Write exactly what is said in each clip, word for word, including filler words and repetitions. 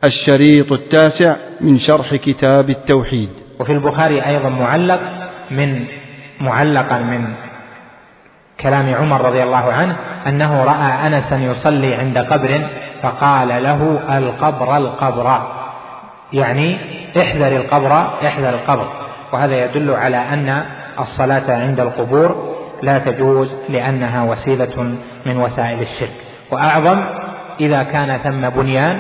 الشريط التاسع من شرح كتاب التوحيد. وفي البخاري أيضا معلق من معلقا من كلام عمر رضي الله عنه أنه رأى أنسا يصلي عند قبر فقال له القبر القبر، يعني احذر القبر احذر القبر. وهذا يدل على أن الصلاة عند القبور لا تجوز لأنها وسيلة من وسائل الشرك، وأعظم إذا كان ثم بنيان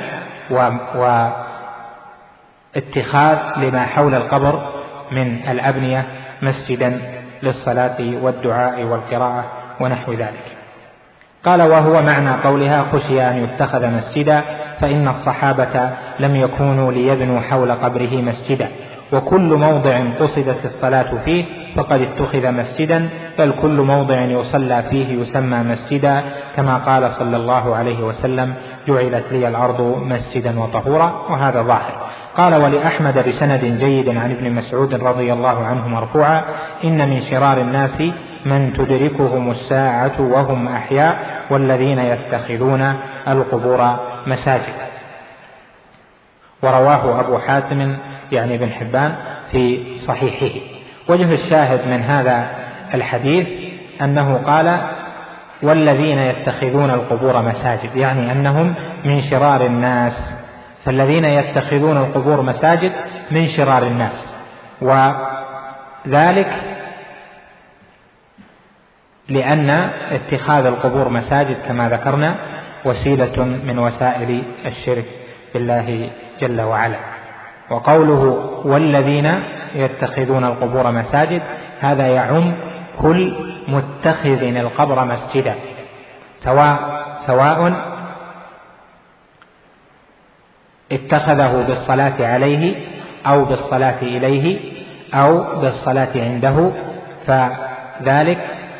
واتخاذ لما حول القبر من الأبنية مسجدا للصلاة والدعاء والقراءة ونحو ذلك. قال وهو معنى قولها خشي أن يتخذ مسجدا، فإن الصحابة لم يكونوا ليبنوا حول قبره مسجدا، وكل موضع قصدت الصلاة فيه فقد اتخذ مسجدا، بل كل موضع يصلى فيه يسمى مسجدا، كما قال صلى الله عليه وسلم جعلت لي الأرض مسجدا وطهورا، وهذا ظاهر. قال ولأحمد بسند جيد عن ابن مسعود رضي الله عنه مرفوعا إن من شرار الناس من تدركهم الساعة وهم أحياء والذين يتخذون القبور مساجد. ورواه أبو حاتم يعني ابن حبان في صحيحه. وجه الشاهد من هذا الحديث أنه قال والذين يتخذون القبور مساجد، يعني أنهم من شرار الناس، فالذين يتخذون القبور مساجد من شرار الناس، وذلك لأن اتخاذ القبور مساجد كما ذكرنا وسيلة من وسائل الشرك بالله جل وعلا. وقوله والذين يتخذون القبور مساجد هذا يعم كل متخذ القبر مسجدا، سواء سواء اتخذه بالصلاة عليه أو بالصلاة إليه أو بالصلاة عنده، فذلك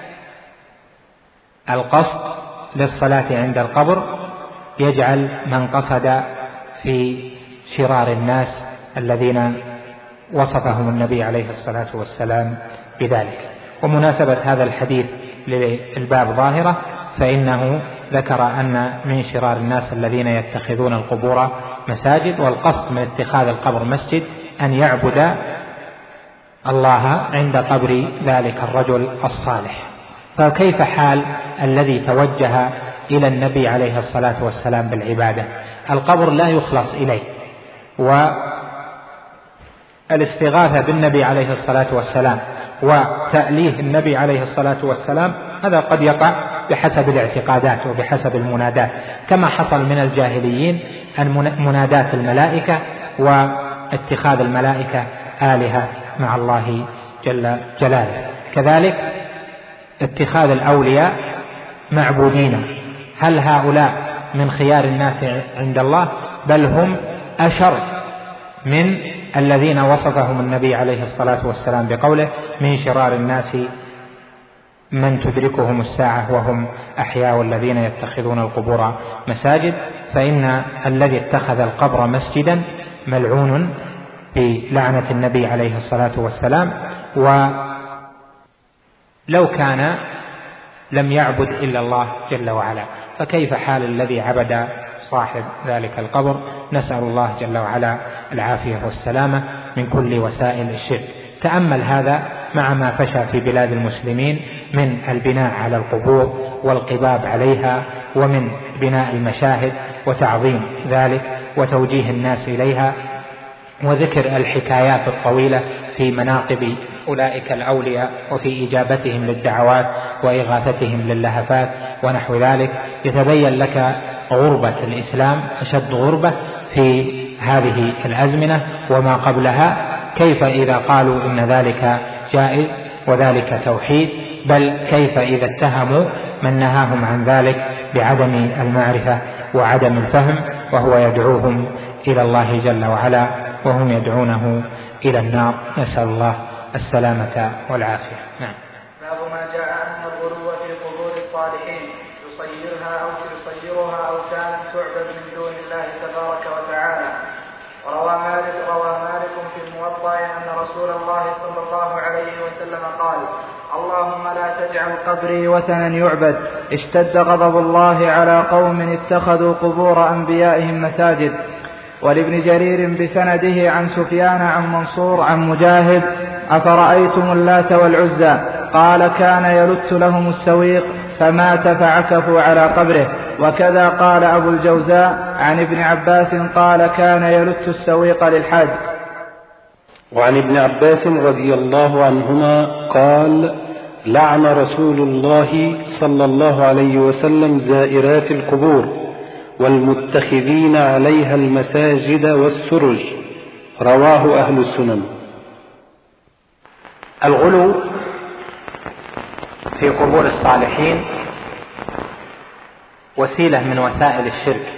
القصد للصلاة عند القبر يجعل من قصد في شرار الناس الذين وصفهم النبي عليه الصلاة والسلام بذلك. ومناسبة هذا الحديث للباب ظاهرة، فإنه ذكر أن من شرار الناس الذين يتخذون القبور مساجد، والقصد من اتخاذ القبر مسجد أن يعبد الله عند قبر ذلك الرجل الصالح. فكيف حال الذي توجه إلى النبي عليه الصلاة والسلام بالعبادة؟ القبر لا يخلص إليه، والاستغاثة بالنبي عليه الصلاة والسلام وتأليه النبي عليه الصلاة والسلام هذا قد يقع بحسب الاعتقادات وبحسب المنادات، كما حصل من الجاهليين منادات الملائكة واتخاذ الملائكة آلهة مع الله جل جلاله. كذلك اتخاذ الأولياء معبودين، هل هؤلاء من خيار الناس عند الله؟ بل هم أشر من الذين وصفهم النبي عليه الصلاة والسلام بقوله من شرار الناس من تدركهم الساعة وهم أحياء والذين يتخذون القبور مساجد. فإن الذي اتخذ القبر مسجدا ملعون بلعنة النبي عليه الصلاة والسلام، ولو كان لم يعبد إلا الله جل وعلا، فكيف حال الذي عبد صاحب ذلك القبر؟ نسأل الله جل وعلا العافية والسلامة من كل وسائل الشرك. تأمل هذا مع ما فشى في بلاد المسلمين من البناء على القبور والقباب عليها، ومن بناء المشاهد وتعظيم ذلك وتوجيه الناس إليها، وذكر الحكايات الطويلة في مناقب أولئك الأولياء وفي إجابتهم للدعوات وإغاثتهم للهفات ونحو ذلك. يتبين لك غربة الإسلام أشد غربة في هذه الأزمنة وما قبلها، كيف إذا قالوا إن ذلك جائز وذلك توحيد، بل كيف إذا اتهموا من نهاهم عن ذلك بعدم المعرفة وعدم الفهم، وهو يدعوهم إلى الله جل وعلا وهم يدعونه إلى النار. نسأل الله السلامة والعافية. نعم. باب ما جاء أن الغلو في قبور الصالحين يصيرها أو يصيرها أوثانا تعبد من دون الله تبارك وتعالى. وروى مالك روى مالك في الموطأ أن رسول الله صلى الله عليه وسلم قال اللهم لا تجعل قبري وثنا يعبد اشتد غضب الله على قوم اتخذوا قبور أنبيائهم مساجد. ولابن جرير بسنده عن سفيان عن منصور عن مجاهد أفرأيتم اللات والعزى قال كان يلت لهم السويق فمات فعكفوا على قبره. وكذا قال أبو الجوزاء عن ابن عباس قال كان يلت السويق للحاج. وعن ابن عباس رضي الله عنهما قال لعن رسول الله صلى الله عليه وسلم زائرات القبور والمتخذين عليها المساجد والسرج. رواه أهل السنن. الغلو في قبور الصالحين وسيلة من وسائل الشرك،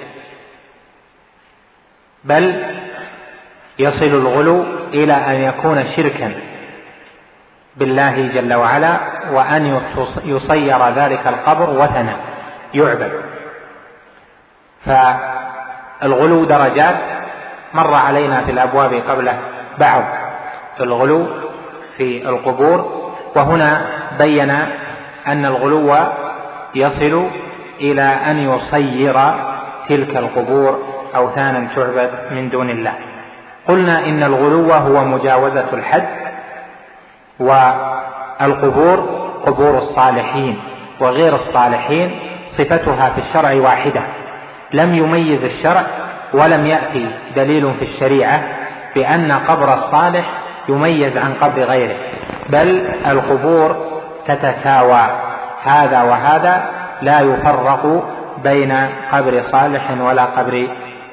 بل يصل الغلو إلى أن يكون شركا بالله جل وعلا، وأن يصير ذلك القبر وثنا يعبد. فالغلو درجات مر علينا في الأبواب قبله بعض الغلو في القبور، وهنا بين أن الغلو يصل إلى أن يصير تلك القبور أوثانا تعبد من دون الله. قلنا إن الغلو هو مجاوزة الحد، والقبور قبور الصالحين وغير الصالحين صفتها في الشرع واحدة، لم يميز الشرع ولم يأتي دليل في الشريعة بأن قبر الصالح يميز عن قبر غيره، بل القبور تتساوى، هذا وهذا لا يفرق بين قبر صالح ولا قبر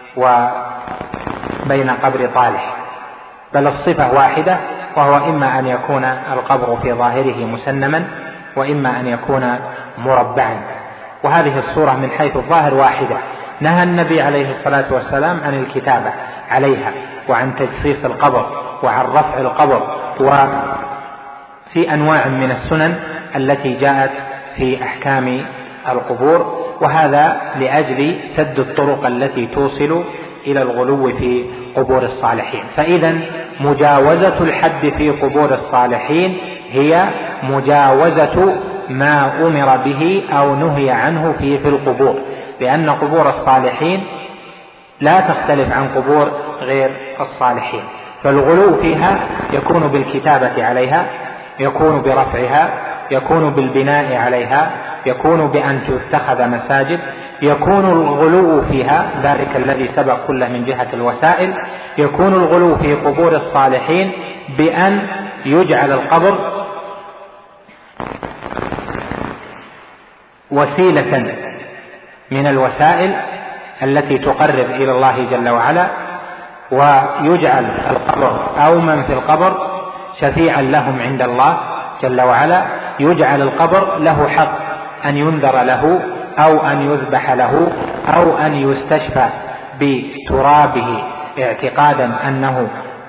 وبين قبر طالح، بل الصفة واحدة، وهو إما أن يكون القبر في ظاهره مسنما وإما أن يكون مربعا. وهذه الصورة من حيث الظاهر واحدة. نهى النبي عليه الصلاة والسلام عن الكتابة عليها وعن تجصيص القبر وعن رفع القبر، وفي أنواع من السنن التي جاءت في أحكام القبور، وهذا لأجل سد الطرق التي توصل إلى الغلو في قبور الصالحين. فإذا مجاوزة الحد في قبور الصالحين هي مجاوزة ما أمر به أو نهي عنه في في القبور، لأن قبور الصالحين لا تختلف عن قبور غير الصالحين. فالغلو فيها يكون بالكتابة عليها، يكون برفعها، يكون بالبناء عليها، يكون بأن تتخذ مساجد، يكون الغلو فيها ذلك الذي سبق كله من جهة الوسائل، يكون الغلو في قبور الصالحين بأن يجعل القبر وسيلة من الوسائل التي تقرب إلى الله جل وعلا، ويجعل القبر أو من في القبر شفيعا لهم عند الله جل وعلا، يجعل القبر له حق أن ينذر له أو أن يذبح له أو أن يستشفى بترابه اعتقادا أنه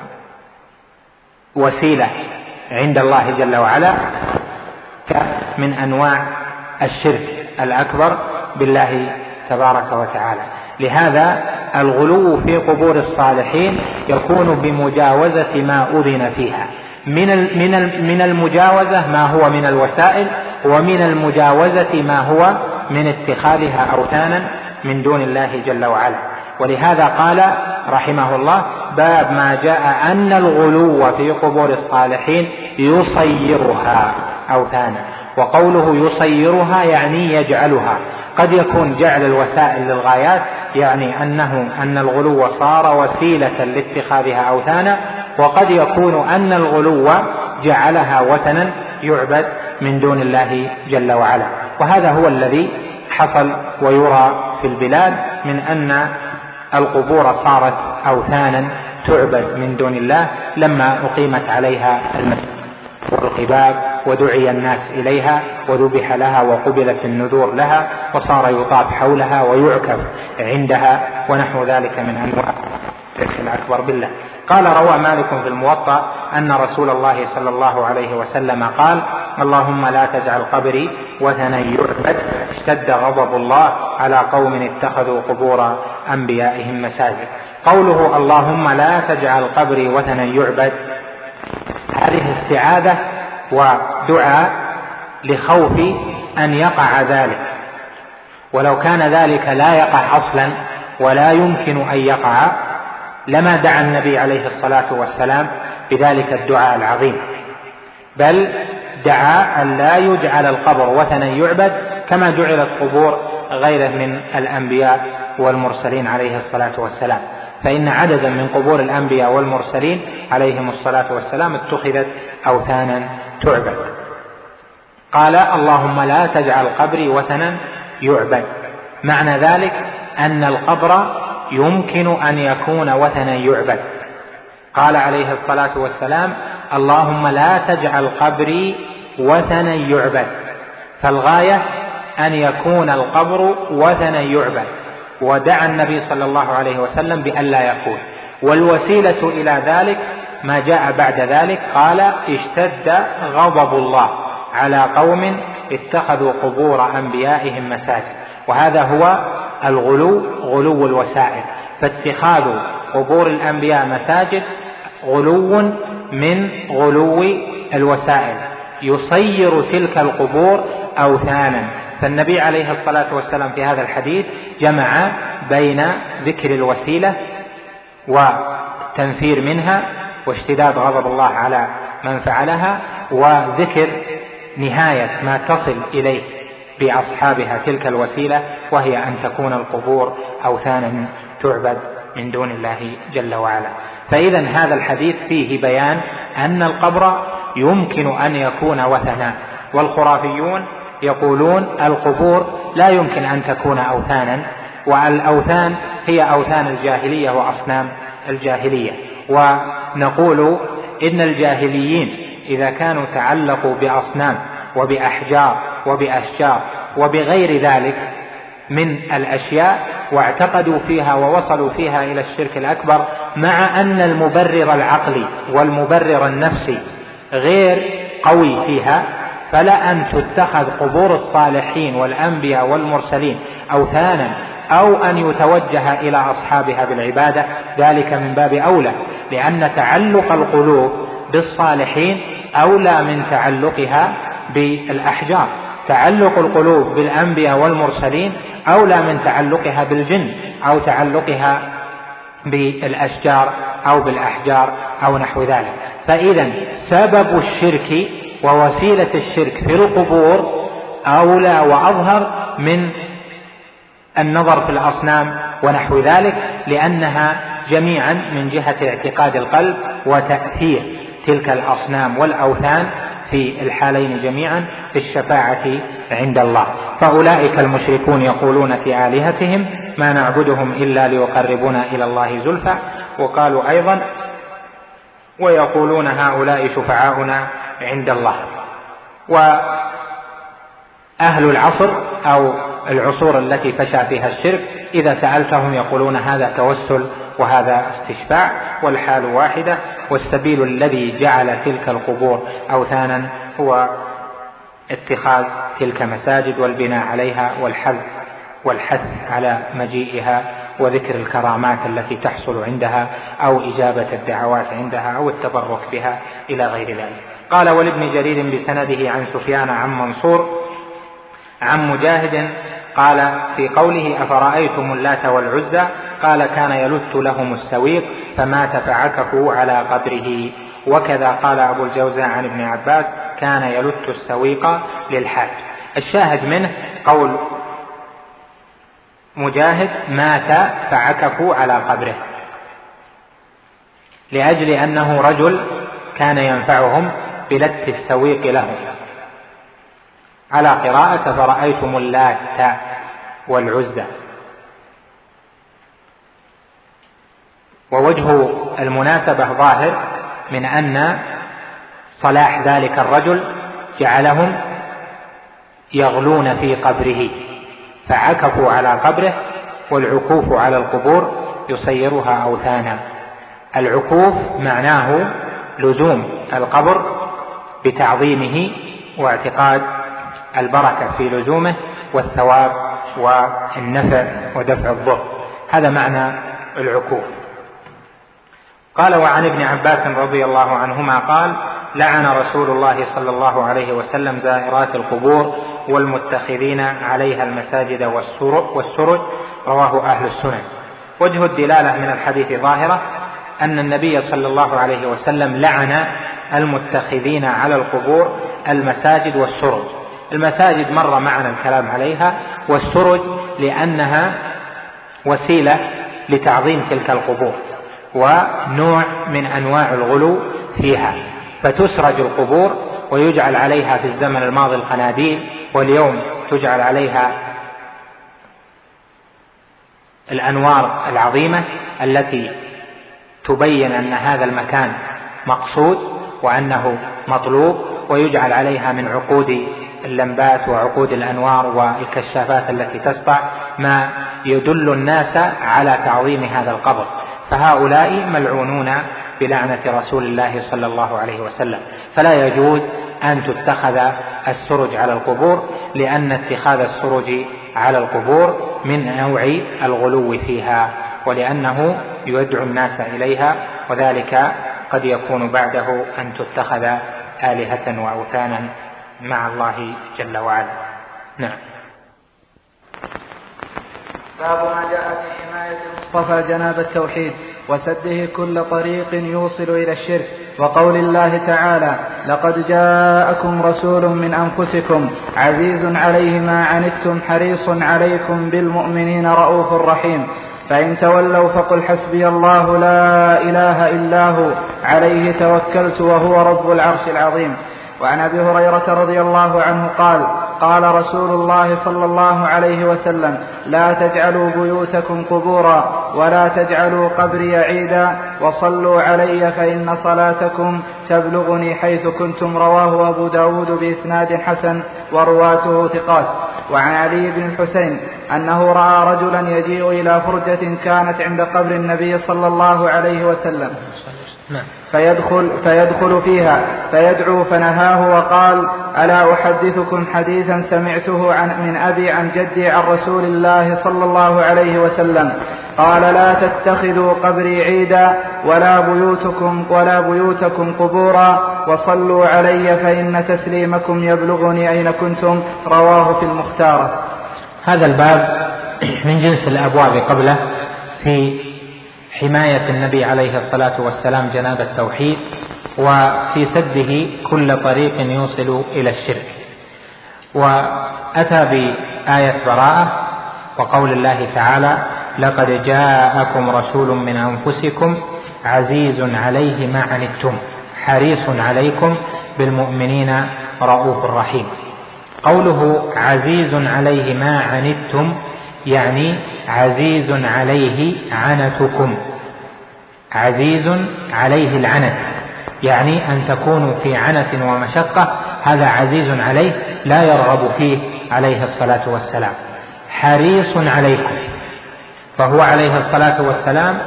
وسيلة عند الله جل وعلا، من أنواع الشرك الأكبر بالله تبارك وتعالى. لهذا الغلو في قبور الصالحين يكون بمجاوزة ما أذن فيها، من من المجاوزة ما هو من الوسائل، ومن المجاوزة ما هو من اتخاذها أوثانا من دون الله جل وعلا. ولهذا قال رحمه الله باب ما جاء أن الغلو في قبور الصالحين يصيرها أوثانا. وقوله يصيرها يعني يجعلها، قد يكون جعل الوسائل للغايات، يعني أنه أن الغلو صار وسيلة لاتخاذها أوثانا، وقد يكون أن الغلو جعلها وثنا يعبد من دون الله جل وعلا. وهذا هو الذي حصل ويرى في البلاد، من أن القبور صارت أوثانا تعبد من دون الله لما أقيمت عليها المسجد والقباب ودعي الناس إليها وذبح لها وقبلت النذور لها وصار يطاف حولها ويعكف عندها ونحو ذلك من أنواع الشرك الأكبر بالله. قال روى مالك في الموطأ أن رسول الله صلى الله عليه وسلم قال اللهم لا تجعل قبري وثنا يعبد اشتد غضب الله على قوم اتخذوا قبور أنبيائهم مساجد. قوله اللهم لا تجعل قبري وثنا يعبد، هذه استعاذة ودعاء لخوف أن يقع ذلك، ولو كان ذلك لا يقع أصلا ولا يمكن أن يقع لما دعا النبي عليه الصلاة والسلام بذلك الدعاء العظيم، بل دعا أن لا يجعل القبر وثنا يعبد كما جعلت قبور غيره من الأنبياء والمرسلين عليه الصلاة والسلام، فإن عددا من قبور الأنبياء والمرسلين عليهم الصلاة والسلام اتخذت أوثانا تعبد. قال اللهم لا تجعل قبري وثنا يعبد، معنى ذلك أن القبر يمكن أن يكون وثنا يعبد. قال عليه الصلاة والسلام اللهم لا تجعل قبري وثنا يعبد، فالغاية أن يكون القبر وثنا يعبد، ودعا النبي صلى الله عليه وسلم بأن لا يكون، والوسيلة إلى ذلك ما جاء بعد ذلك، قال اشتد غضب الله على قوم اتخذوا قبور أنبيائهم مساجد، وهذا هو الغلو، غلو الوسائل، فاتخاذ قبور الأنبياء مساجد غلو من غلو الوسائل، يصير تلك القبور أوثانا. فالنبي عليه الصلاة والسلام في هذا الحديث جمع بين ذكر الوسيلة والتنفير منها واشتداد غضب الله على من فعلها، وذكر نهاية ما تصل إليه بأصحابها تلك الوسيلة، وهي أن تكون القبور أوثانا تعبد من دون الله جل وعلا. فإذا هذا الحديث فيه بيان أن القبر يمكن أن يكون وثنا، والخرافيون يقولون القبور لا يمكن أن تكون أوثانا، والأوثان هي أوثان الجاهلية وأصنام الجاهلية. ونقول إن الجاهليين إذا كانوا تعلقوا بأصنام وبأحجار وبأشجار وبغير ذلك من الأشياء واعتقدوا فيها ووصلوا فيها إلى الشرك الأكبر، مع أن المبرر العقلي والمبرر النفسي غير قوي فيها، فلا أن تتخذ قبور الصالحين والأنبياء والمرسلين أوثانا أو أن يتوجه إلى أصحابها بالعبادة، ذلك من باب أولى، لأن تعلق القلوب بالصالحين أولى من تعلقها بالأحجار. تعلق القلوب بالأنبياء والمرسلين أولى من تعلقها بالجن أو تعلقها بالأشجار أو بالأحجار أو نحو ذلك. فإذا سبب الشرك ووسيلة الشرك في القبور أولى وأظهر من النظر في الأصنام ونحو ذلك، لأنها جميعا من جهة اعتقاد القلب وتأثير تلك الأصنام والأوثان في الحالين جميعا في الشفاعة عند الله. فأولئك المشركون يقولون في آلهتهم ما نعبدهم إلا ليقربونا إلى الله زلفى، وقالوا أيضا ويقولون هؤلاء شفعاؤنا عند الله. وأهل العصر أو العصور التي فشى فيها الشرك إذا سألتهم يقولون هذا توسل وهذا استشفاع، والحال واحدة، والسبيل الذي جعل تلك القبور أوثانا هو اتخاذ تلك مساجد والبناء عليها والحث والحث على مجيئها وذكر الكرامات التي تحصل عندها أو إجابة الدعوات عندها أو التبرك بها إلى غير ذلك. قال ولابن جرير بسنده عن سفيان عن منصور عن مجاهد قال في قوله أفرأيتم اللات والعزى قال كان يلت لهم السويق فمات فعكفوا على قبره. وكذا قال أبو الجوزاء عن ابن عباس كان يلت السويق للحاج. الشاهد منه قول مجاهد مات فعكفوا على قبره، لأجل أنه رجل كان ينفعهم بلت السويق لهم، على قراءة فرأيتم اللات والعزى. ووجه المناسبة ظاهر من أن صلاح ذلك الرجل جعلهم يغلون في قبره فعكفوا على قبره، والعكوف على القبور يصيرها أوثانا. العكوف معناه لزوم القبر بتعظيمه واعتقاد البركة في لزومه والثواب والنفع ودفع الضر، هذا معنى العكوف. قال وعن ابن عباس رضي الله عنهما قال لعن رسول الله صلى الله عليه وسلم زائرات القبور والمتخذين عليها المساجد والسرج، رواه أهل السنن. وجه الدلالة من الحديث ظاهرة، أن النبي صلى الله عليه وسلم لعن المتخذين على القبور المساجد والسرج. المساجد مر معنا الكلام عليها، والسرج لأنها وسيلة لتعظيم تلك القبور ونوع من أنواع الغلو فيها، فتسرج القبور ويجعل عليها في الزمن الماضي القناديل، واليوم تجعل عليها الأنوار العظيمة التي تبين أن هذا المكان مقصود وأنه مطلوب، ويجعل عليها من عقود اللمبات وعقود الأنوار والكشافات التي تسطع ما يدل الناس على تعظيم هذا القبر. فهؤلاء ملعونون بلعنة رسول الله صلى الله عليه وسلم. فلا يجوز أن تتخذ السرج على القبور، لأن اتخاذ السرج على القبور من نوع الغلو فيها، ولأنه يدعو الناس إليها، وذلك قد يكون بعده أن تتخذ آلهة وأوثانا مع الله جل وعلا. نعم. باب ما جاء في حماية المصطفى جناب التوحيد وسده كل طريق يوصل إلى الشرك، وقول الله تعالى: لقد جاءكم رسول من أنفسكم عزيز عليه ما عنتم حريص عليكم بالمؤمنين رؤوف رحيم، فإن تولوا فقل حسبي الله لا إله إلا هو عليه توكلت وهو رب العرش العظيم. وعن أبي هريرة رضي الله عنه قال: قال رسول الله صلى الله عليه وسلم: لا تجعلوا بيوتكم قبورا ولا تجعلوا قبري عيدا وصلوا علي فإن صلاتكم تبلغني حيث كنتم. رواه أبو داود بإسناد حسن ورواته ثقات. وعن علي بن الحسين أنه رأى رجلا يجيء إلى فرجة كانت عند قبر النبي صلى الله عليه وسلم فيدخل, فيدخل فيها فيدعو، فنهاه وقال: ألا أحدثكم حديثا سمعته عن من أبي عن جدي عن رسول الله صلى الله عليه وسلم قال: لا تتخذوا قبري عيدا ولا بيوتكم, ولا بيوتكم قبورا وصلوا علي فإن تسليمكم يبلغني أين كنتم. رواه في المختارة. هذا الباب من جنس الأبواب قبله في حماية النبي عليه الصلاة والسلام جناب التوحيد، وفي سده كل طريق يوصل إلى الشرك. وأتى بآية براءة وقول الله تعالى: لقد جاءكم رسول من أنفسكم عزيز عليه ما عنتم حريص عليكم بالمؤمنين رؤوف رحيم. قوله عزيز عليه ما عنتم يعني عزيز عليه عنتكم، عزيز عليه العنت، يعني أن تكونوا في عنت ومشقة، هذا عزيز عليه لا يرغب فيه عليه الصلاة والسلام. حريص عليكم، فهو عليه الصلاة والسلام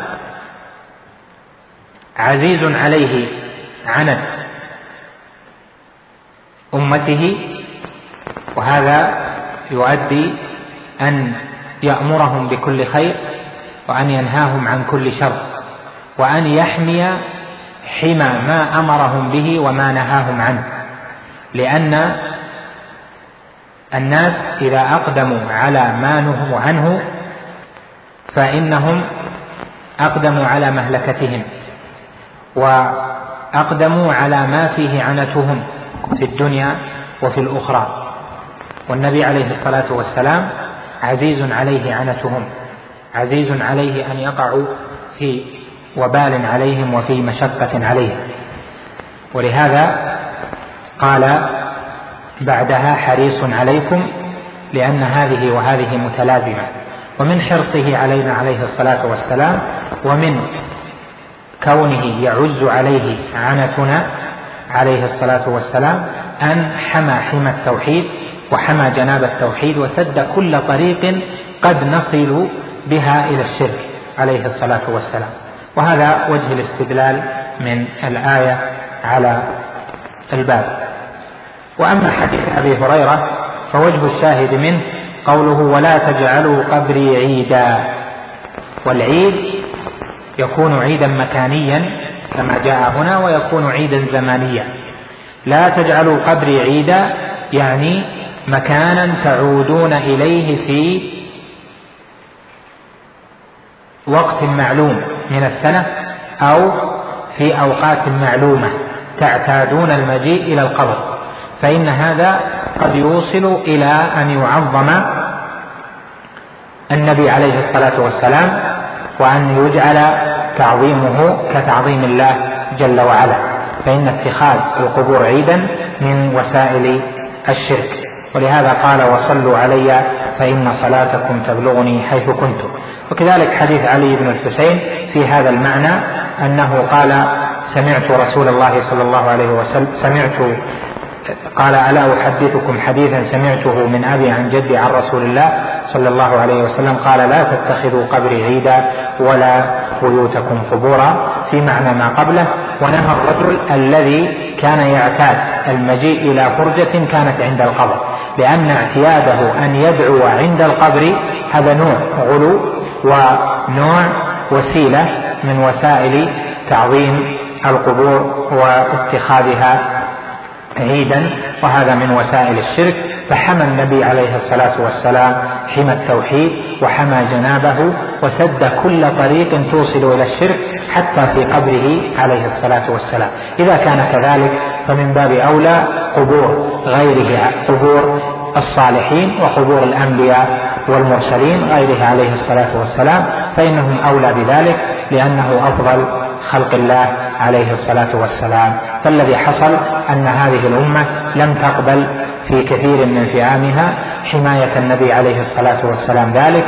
عزيز عليه عنت أمته، وهذا يؤدي أن يأمرهم بكل خير وأن ينهاهم عن كل شر، وأن يحمي حمى ما أمرهم به وما نهاهم عنه، لأن الناس إذا أقدموا على ما نهوا عنه فإنهم أقدموا على مهلكتهم وأقدموا على ما فيه عنتهم في الدنيا وفي الأخرى. والنبي عليه الصلاة والسلام عزيز عليه عنتهم، عزيز عليه أن يقعوا في وبال عليهم وفي مشقة عليهم، ولهذا قال بعدها حريص عليكم، لأن هذه وهذه متلازمة. ومن حرصه علينا عليه الصلاة والسلام ومن كونه يعز عليه عنتنا عليه الصلاة والسلام أن حمى حمى التوحيد وحمى جناب التوحيد وسد كل طريق قد نصل بها إلى الشرك عليه الصلاة والسلام. وهذا وجه الاستدلال من الآية على الباب. وأما حديث أبي هريرة فوجه الشاهد منه قوله: ولا تجعلوا قبري عيدا. والعيد يكون عيدا مكانيا كما جاء هنا، ويكون عيدا زمانيا. لا تجعلوا قبري عيدا يعني مكانا تعودون إليه في وقت معلوم من السنة أو في أوقات معلومة تعتادون المجيء إلى القبر، فإن هذا قد يوصل إلى أن يعظم النبي عليه الصلاة والسلام، وأن يجعل تعظيمه كتعظيم الله جل وعلا، فإن اتخاذ القبور عيدا من وسائل الشرك. ولهذا قال: وصلوا علي فإن صلاتكم تبلغني حيث كنتم. وكذلك حديث علي بن الحسين في هذا المعنى، أنه قال: سمعت رسول الله صلى الله عليه وسلم سمعت قال: ألا أحدثكم حديثا سمعته من أبي عن جدي عن رسول الله صلى الله عليه وسلم قال: لا تتخذوا قبري عيدا ولا بيوتكم قبورا، في معنى ما قبله. ونهى الرجل الذي كان يعتاد المجيء إلى فرجة كانت عند القبر، لأن اعتياده أن يدعو عند القبر هذا نوع غلو ونوع وسيلة من وسائل تعظيم القبور واتخاذها عيدا، وهذا من وسائل الشرك. فحمى النبي عليه الصلاة والسلام حمى التوحيد، وحمى جنابه، وسد كل طريق توصل إلى الشرك حتى في قبره عليه الصلاة والسلام. إذا كان كذلك فمن باب أولى قبور غيره، قبور الصالحين وقبور الأنبياء والمرسلين غيره عليه الصلاة والسلام، فإنهم أولى بذلك، لأنه أفضل خلق الله عليه الصلاة والسلام. فالذي حصل أن هذه الأمة لم تقبل في كثير من فئامها حماية النبي عليه الصلاة والسلام ذلك،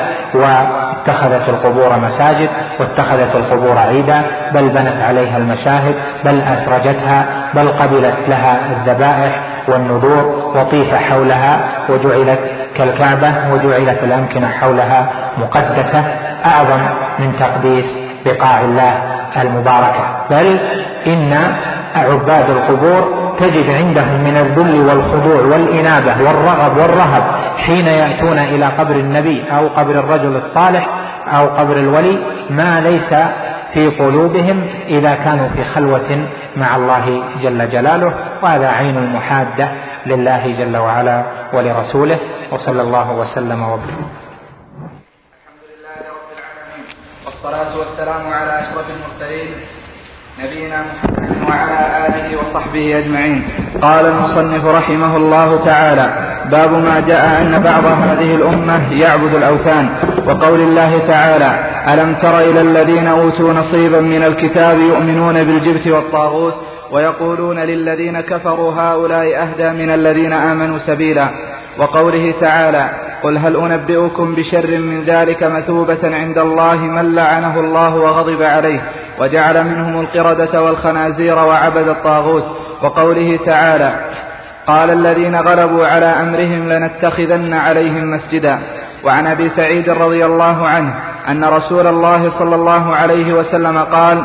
واتخذت القبور مساجد، واتخذت القبور عيدا، بل بنت عليها المشاهد، بل أسرجتها، بل قبلت لها الذبائح والنذور، وطيف حولها، وجعلت كالكعبة، وجعلت الأمكنة حولها مقدسة، أعظم من تقديس بقاع الله المباركة. بل إن عباد القبور تجد عندهم من الذل والخضوع والإنابة والرغب والرهب حين يأتون إلى قبر النبي أو قبر الرجل الصالح أو قبر الولي ما ليس في قلوبهم إذا كانوا في خلوة مع الله جل جلاله. وهذا عين المحادة لله جل وعلا ولرسوله، وصلى الله وسلم وبارك. الحمد لله رب العالمين، والصلاة والسلام على أشرف المرسلين نبينا محمد وعلى آله وصحبه أجمعين. قال المصنف رحمه الله تعالى: باب ما جاء أن بعض هذه الأمة يعبد الأوثان، وقول الله تعالى: ألم تر إلى الذين أوتوا نصيبا من الكتاب يؤمنون بالجبت والطاغوت ويقولون للذين كفروا هؤلاء أهدى من الذين آمنوا سبيلا. وقوله تعالى: قل هل أنبئكم بشر من ذلك مثوبة عند الله من لعنه الله وغضب عليه وجعل منهم القردة والخنازير وعبد الطاغوت. وقوله تعالى: قال الذين غلبوا على أمرهم لنتخذن عليهم مسجدا. وعن أبي سعيد رضي الله عنه أن رسول الله صلى الله عليه وسلم قال: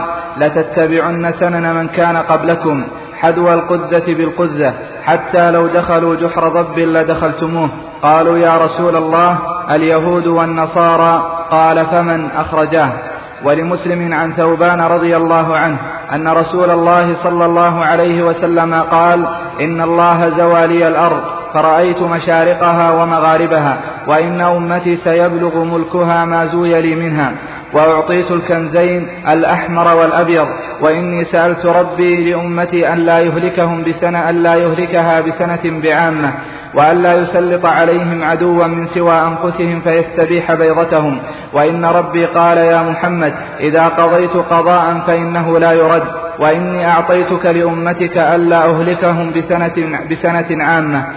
لتتبعن سنن من كان قبلكم حذو القذة بالقذة حتى لو دخلوا جحر ضب لدخلتموه. قالوا: يا رسول الله اليهود والنصارى. قال: فمن أخرجاه. ولمسلم عن ثوبان رضي الله عنه أن رسول الله صلى الله عليه وسلم قال: إن الله زوى لي الأرض فرأيت مشارقها ومغاربها، وإن أمتي سيبلغ ملكها ما زوي لي منها، وأعطيت الكنزين الأحمر والأبيض، وإني سألت ربي لأمتي أن لا يهلكهم بسنة أن لا يهلكها بسنة بعامة، وأن لا يسلط عليهم عدوا من سوى أنفسهم فيستبيح بيضتهم. وإن ربي قال: يا محمد إذا قضيت قضاء فإنه لا يرد، وإني أعطيتك لأمتك أن لا أهلكهم بسنة, بسنة عامة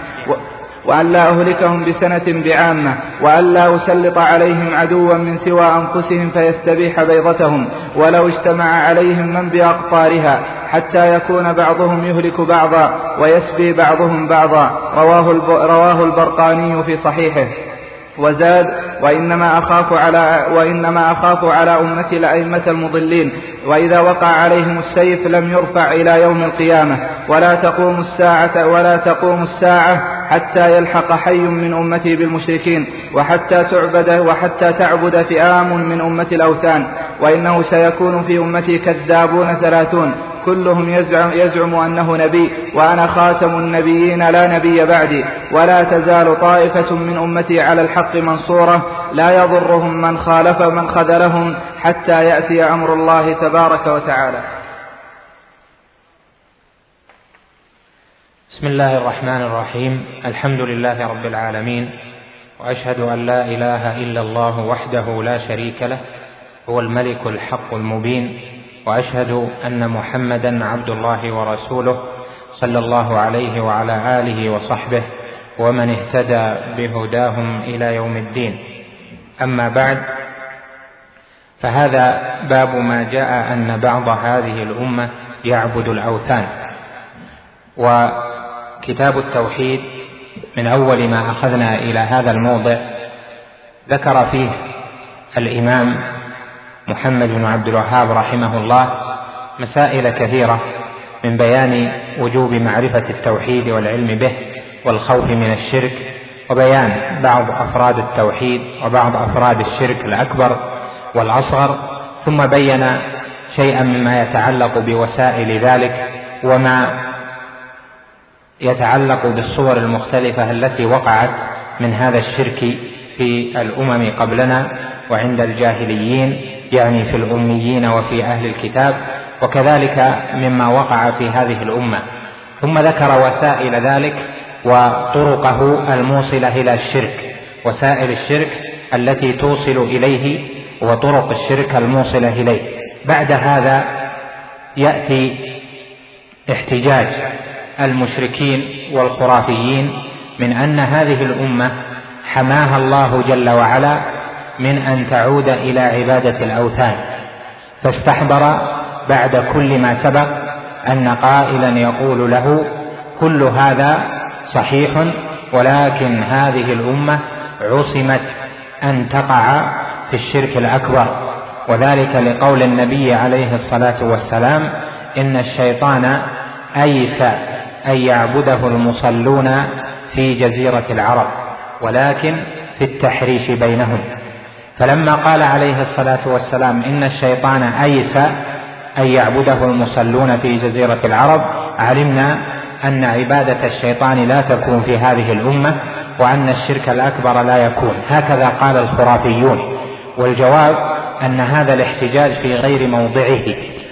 وأن لا أهلكهم بسنة بعامة، وأن لا أسلط عليهم عدوا من سوى أنفسهم فيستبيح بيضتهم، ولو اجتمع عليهم من بأقطارها حتى يكون بعضهم يهلك بعضا ويسبي بعضهم بعضا. رواه, رواه البرقاني في صحيحه. وزاد: وإنما أخاف على, وإنما أخاف على أمتي الأئمة المضلين، وإذا وقع عليهم السيف لم يرفع إلى يوم القيامة، ولا تقوم الساعة, ولا تقوم الساعة حتى يلحق حي من أمتي بالمشركين، وحتى تعبد, وحتى تعبد فئام من أمة الأوثان. وإنه سيكون في أمتي كذابون ثلاثون كلهم يزعم, يزعم أنه نبي، وأنا خاتم النبيين لا نبي بعدي، ولا تزال طائفة من أمتي على الحق منصورة لا يضرهم من خالف من خذلهم حتى يأتي أمر الله تبارك وتعالى. بسم الله الرحمن الرحيم. الحمد لله رب العالمين، وأشهد أن لا إله إلا الله وحده لا شريك له، هو الملك الحق المبين، وأشهد أن محمدا عبد الله ورسوله صلى الله عليه وعلى آله وصحبه ومن اهتدى بهداهم إلى يوم الدين. أما بعد، فهذا باب ما جاء أن بعض هذه الأمة يعبد الأوثان. وكتاب التوحيد من أول ما أخذنا إلى هذا الموضع ذكر فيه الإمام محمد بن عبد الوهاب رحمه الله مسائل كثيرة من بيان وجوب معرفة التوحيد والعلم به والخوف من الشرك، وبيان بعض أفراد التوحيد وبعض أفراد الشرك الأكبر والأصغر، ثم بين شيئا مما يتعلق بوسائل ذلك وما يتعلق بالصور المختلفة التي وقعت من هذا الشرك في الأمم قبلنا وعند الجاهليين، يعني في الأميين وفي أهل الكتاب، وكذلك مما وقع في هذه الأمة. ثم ذكر وسائل ذلك وطرقه الموصلة إلى الشرك، وسائل الشرك التي توصل إليه وطرق الشرك الموصلة إليه. بعد هذا يأتي احتجاج المشركين والخرافيين من أن هذه الأمة حماها الله جل وعلا من أن تعود إلى عبادة الأوثان، فاستحضر بعد كل ما سبق أن قائلا يقول له: كل هذا صحيح، ولكن هذه الأمة عصمت أن تقع في الشرك الأكبر، وذلك لقول النبي عليه الصلاة والسلام: إن الشيطان أيس أن يعبده المصلون في جزيرة العرب، ولكن في التحريش بينهم. فلما قال عليه الصلاة والسلام إن الشيطان أيس أن يعبده المصلون في جزيرة العرب، علمنا أن عبادة الشيطان لا تكون في هذه الأمة، وأن الشرك الأكبر لا يكون. هكذا قال الخرافيون. والجواب أن هذا الاحتجاج في غير موضعه،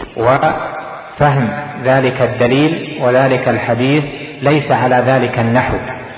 وفهم ذلك الدليل وذلك الحديث ليس على ذلك النحو.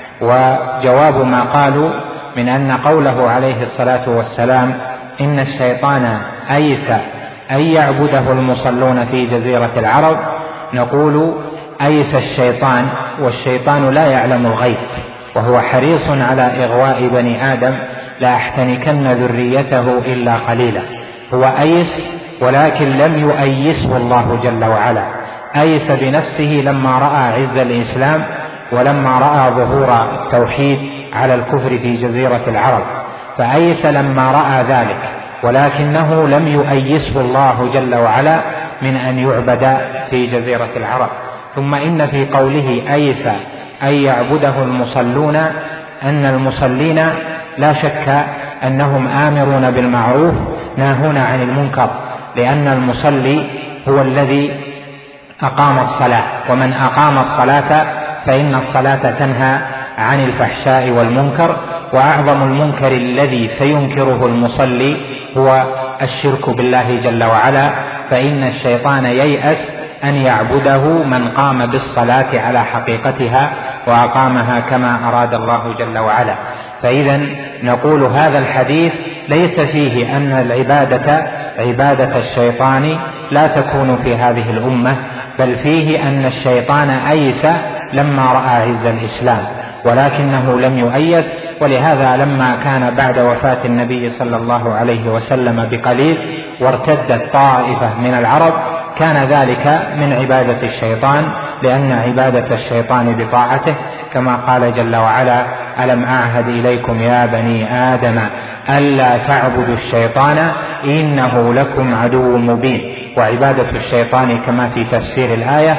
وجواب ما قالوا من أن قوله عليه الصلاة والسلام إن الشيطان أيس أن يعبده المصلون في جزيرة العرب، نقول: أيس الشيطان، والشيطان لا يعلم الغيب، وهو حريص على إغواء بني آدم، لا أحتنكن ذريته إلا قليلا. هو أيس، ولكن لم يؤيسه الله جل وعلا. أيس بنفسه لما رأى عز الإسلام، ولما رأى ظهور التوحيد على الكفر في جزيرة العرب، فأيس لما رأى ذلك، ولكنه لم يؤيسه الله جل وعلا من أن يعبد في جزيرة العرب. ثم إن في قوله أيس أن يعبده المصلون أن المصلين لا شك أنهم آمرون بالمعروف ناهون عن المنكر، لأن المصلي هو الذي أقام الصلاة، ومن أقام الصلاة فإن الصلاة تنهى عن الفحشاء والمنكر. وأعظم المنكر الذي سينكره المصلي هو الشرك بالله جل وعلا، فإن الشيطان ييأس أن يعبده من قام بالصلاة على حقيقتها وأقامها كما أراد الله جل وعلا. فإذا نقول هذا الحديث ليس فيه أن العبادة عبادة الشيطان لا تكون في هذه الأمة، بل فيه أن الشيطان أيس لما رأى عز الإسلام، ولكنه لم يؤيس. ولهذا لما كان بعد وفاة النبي صلى الله عليه وسلم بقليل وارتدت طائفة من العرب، كان ذلك من عبادة الشيطان، لأن عبادة الشيطان بطاعته، كما قال جل وعلا: ألم أعهد إليكم يا بني آدم ألا تعبدوا الشيطان إنه لكم عدو مبين. وعبادة الشيطان كما في تفسير الآية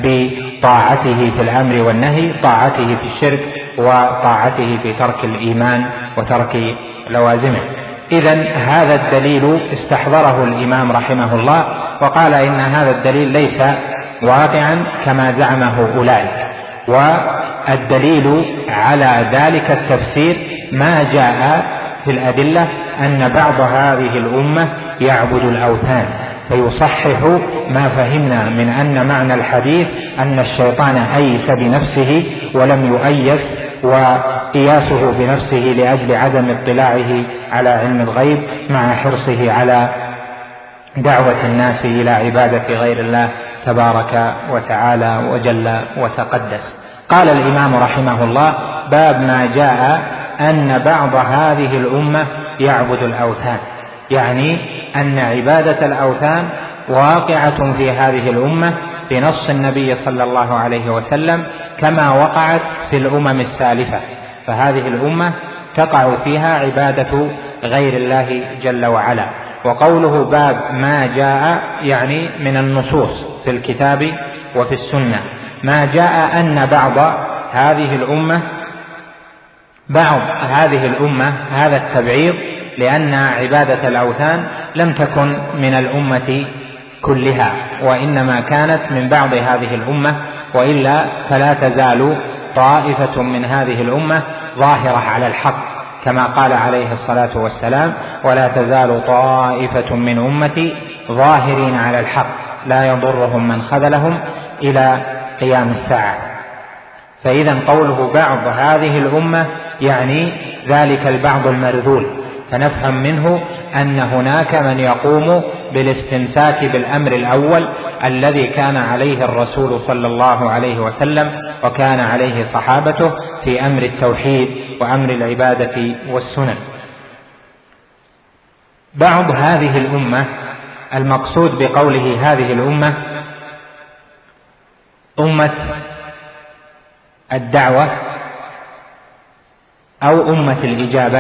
بطاعته في الأمر والنهي، طاعته في الشرك، وطاعته في ترك الإيمان وترك لوازمه. إذن هذا الدليل استحضره الإمام رحمه الله، وقال إن هذا الدليل ليس واقعا كما زعمه أولئك. والدليل على ذلك التفسير ما جاء في الأدلة أن بعض هذه الأمة يعبد الأوثان، فيصحح ما فهمنا من أن معنى الحديث أن الشيطان أيس بنفسه ولم يؤيس، وإياسه بنفسه لأجل عدم اطلاعه على علم الغيب مع حرصه على دعوة الناس إلى عبادة غير الله تبارك وتعالى وجل وتقدس. قال الإمام رحمه الله: باب ما جاء أن بعض هذه الأمة يعبد الأوثان، يعني أن عبادة الأوثان واقعة في هذه الأمة بنص النبي صلى الله عليه وسلم كما وقعت في الأمم السالفة، فهذه الأمة تقع فيها عبادة غير الله جل وعلا. وقوله باب ما جاء يعني من النصوص في الكتاب وفي السنة، ما جاء أن بعض هذه الأمة بعض هذه الأمة هذا التبعيض، لأن عبادة الأوثان لم تكن من الأمة كلها، وإنما كانت من بعض هذه الأمة، وإلا فلا تزال طائفة من هذه الأمة ظاهرة على الحق، كما قال عليه الصلاة والسلام: ولا تزال طائفة من أمتي ظاهرين على الحق لا يضرهم من خذلهم إلى قيام الساعة. فإذا قوله بعض هذه الأمة يعني ذلك البعض المرذول، فنفهم منه أن هناك من يقوم بالاستمساك بالأمر الأول الذي كان عليه الرسول صلى الله عليه وسلم وكان عليه صحابته في أمر التوحيد وأمر العبادة والسنن. بعض هذه الأمة المقصود بقوله هذه الأمة أمة الدعوة أو أمة الإجابة.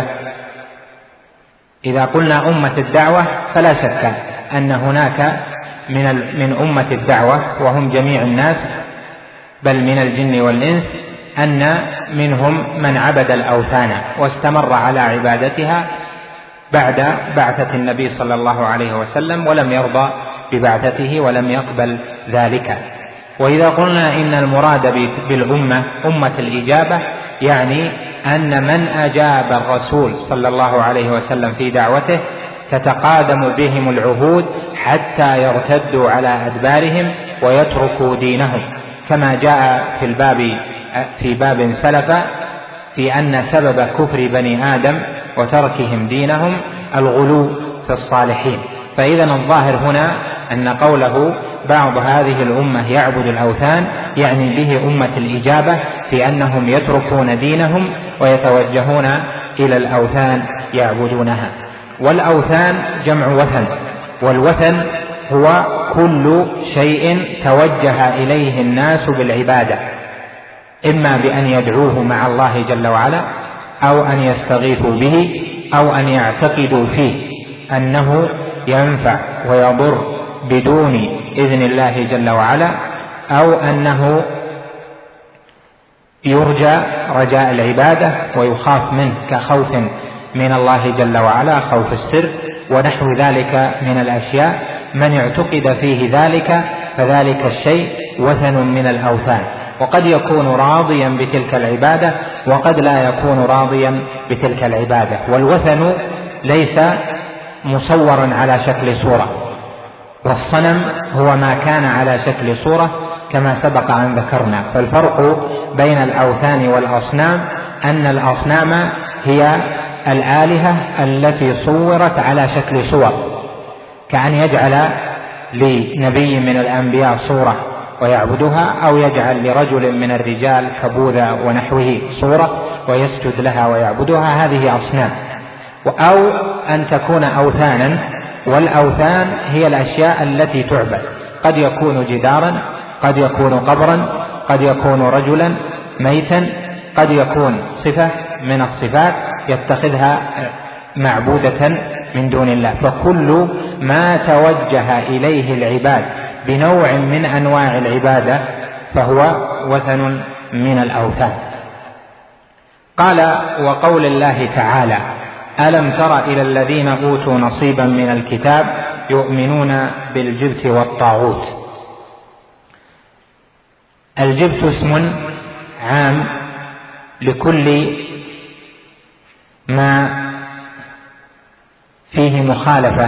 إذا قلنا أمة الدعوة فلا شك أن هناك من من أمة الدعوة وهم جميع الناس بل من الجن والإنس أن منهم من عبد الأوثان واستمر على عبادتها بعد بعثة النبي صلى الله عليه وسلم ولم يرضى ببعثته ولم يقبل ذلك. وإذا قلنا إن المراد بالأمة أمة الإجابة يعني أن من أجاب الرسول صلى الله عليه وسلم في دعوته تتقادم بهم العهود حتى يرتدوا على أدبارهم ويتركوا دينهم، كما جاء في الباب في باب سلف في أن سبب كفر بني آدم وتركهم دينهم الغلو في الصالحين. فإذا الظاهر هنا أن قوله بعض هذه الأمة يعبد الأوثان يعني به أمة الإجابة في أنهم يتركون دينهم ويتوجهون إلى الأوثان يعبدونها. والأوثان جمع وثن، والوثن هو كل شيء توجه إليه الناس بالعبادة، إما بأن يدعوه مع الله جل وعلا أو أن يستغيثوا به أو أن يعتقدوا فيه أنه ينفع ويضر بدون إذن الله جل وعلا، أو أنه يرجى رجاء العبادة ويخاف منه كخوف من الله جل وعلا خوف السر ونحو ذلك من الأشياء. من اعتقد فيه ذلك فذلك الشيء وثن من الأوثان، وقد يكون راضيا بتلك العبادة وقد لا يكون راضيا بتلك العبادة. والوثن ليس مصورا على شكل صورة، والصنم هو ما كان على شكل صورة كما سبق أن ذكرنا. فالفرق بين الأوثان والأصنام أن الأصنام هي الآلهة التي صورت على شكل صور، كأن يجعل لنبي من الأنبياء صورة ويعبدها، أو يجعل لرجل من الرجال كبوذا ونحوه صورة ويسجد لها ويعبدها، هذه أصنام. أو أن تكون أوثانا، والأوثان هي الأشياء التي تعبد، قد يكون جدارا، قد يكون قبرا، قد يكون رجلا ميتا، قد يكون صفة من الصفات يتخذها معبودة من دون الله. فكل ما توجه إليه العباد بنوع من أنواع العبادة فهو وثن من الأوثان. قال: وقول الله تعالى: ألم تر إلى الذين أوتوا نصيبا من الكتاب يؤمنون بالجبت والطاغوت. الجبت اسم عام لكل ما فيه مخالفة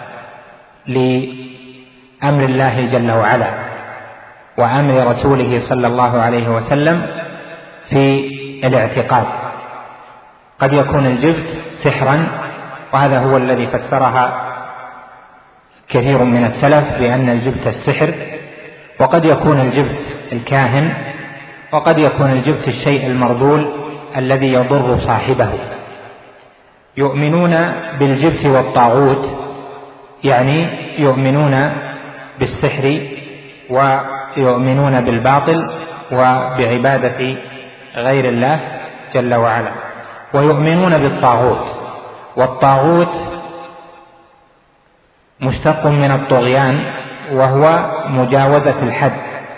لأمر الله جل وعلا وأمر رسوله صلى الله عليه وسلم في الاعتقاد. قد يكون الجبت سحرا، وهذا هو الذي فسرها كثير من السلف بأن الجبت السحر، وقد يكون الجبت الكاهن، وقد يكون الجبت الشيء المرذول الذي يضر صاحبه. يؤمنون بالجبت والطاغوت، يعني يؤمنون بالسحر ويؤمنون بالباطل وبعبادة غير الله جل وعلا، ويؤمنون بالطاغوت. والطاغوت مشتق من الطغيان، وهو مجاوزة الحد،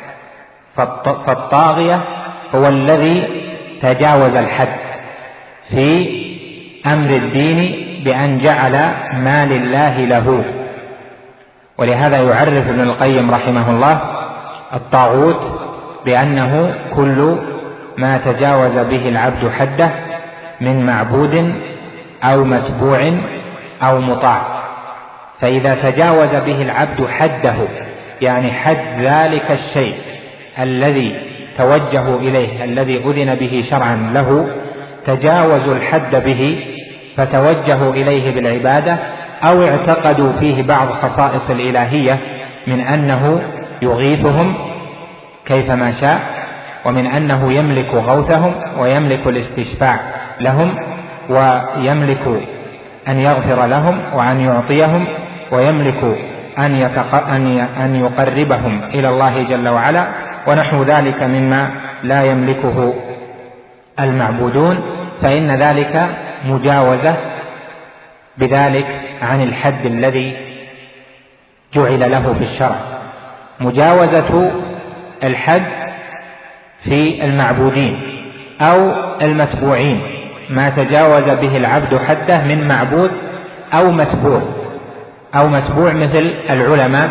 فالطاغية هو الذي تجاوز الحد في أمر الدين بأن جعل ما لله له. ولهذا يعرف ابن القيم رحمه الله الطاغوت بأنه كل ما تجاوز به العبد حده من معبود أو متبوع أو مطاع. فإذا تجاوز به العبد حده، يعني حد ذلك الشيء الذي توجهوا إليه الذي أذن به شرعا له، تجاوزوا الحد به فتوجهوا إليه بالعبادة، أو اعتقدوا فيه بعض خصائص الإلهية من أنه يغيثهم كيفما شاء، ومن أنه يملك غوثهم ويملك الاستشفاع لهم، ويملك أن يغفر لهم وأن يعطيهم، ويملك أن, يتق... أن يقربهم إلى الله جل وعلا، ونحو ذلك مما لا يملكه المعبودون. فإن ذلك مجاوزة بذلك عن الحد الذي جعل له في الشرع. مجاوزة الحد في المعبودين أو المتبوعين، ما تجاوز به العبد حده من معبود أو متبوع. أو متبوع مثل العلماء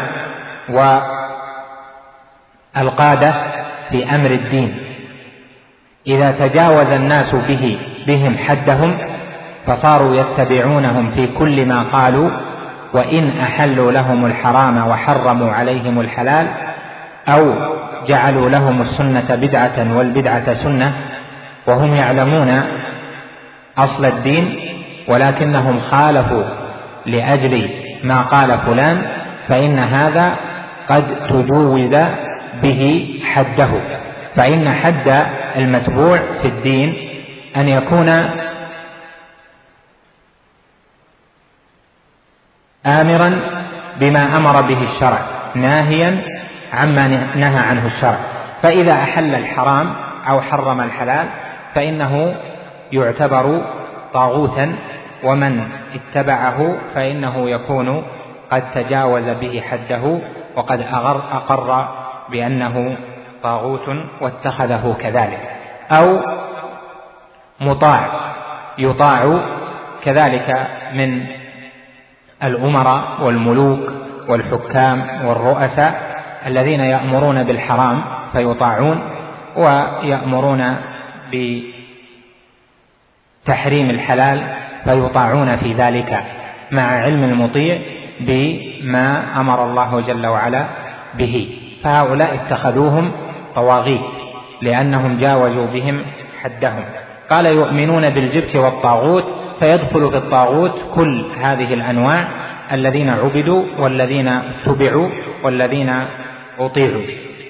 والقادة في أمر الدين، إذا تجاوز الناس به بهم حدهم فصاروا يتبعونهم في كل ما قالوا، وإن أحلوا لهم الحرام وحرموا عليهم الحلال، أو جعلوا لهم السنة بدعة والبدعة سنة، وهم يعلمون أصل الدين ولكنهم خالفوا لأجل ما قال فلان، فإن هذا قد تجوز به حده. فإن حد المتبوع في الدين أن يكون آمرا بما أمر به الشرع، ناهيا عما نهى عنه الشرع. فإذا أحل الحرام أو حرم الحلال فإنه يعتبر طاغوتا، ومن اتبعه فإنه يكون قد تجاوز به حده وقد أقر بأنه طاغوت واتخذه كذلك. أو مطاع، يطاع كذلك من الأمراء والملوك والحكام والرؤساء الذين يأمرون بالحرام فيطاعون، ويأمرون بتحريم الحلال فيطاعون في ذلك، مع علم المطيع بما أمر الله جل وعلا به. فهؤلاء اتخذوهم طواغيت لأنهم جاوزوا بهم حدهم. قال يؤمنون بالجبت والطاغوت، فيدخل في الطاغوت كل هذه الأنواع، الذين عبدوا والذين اتبعوا والذين أطيعوا.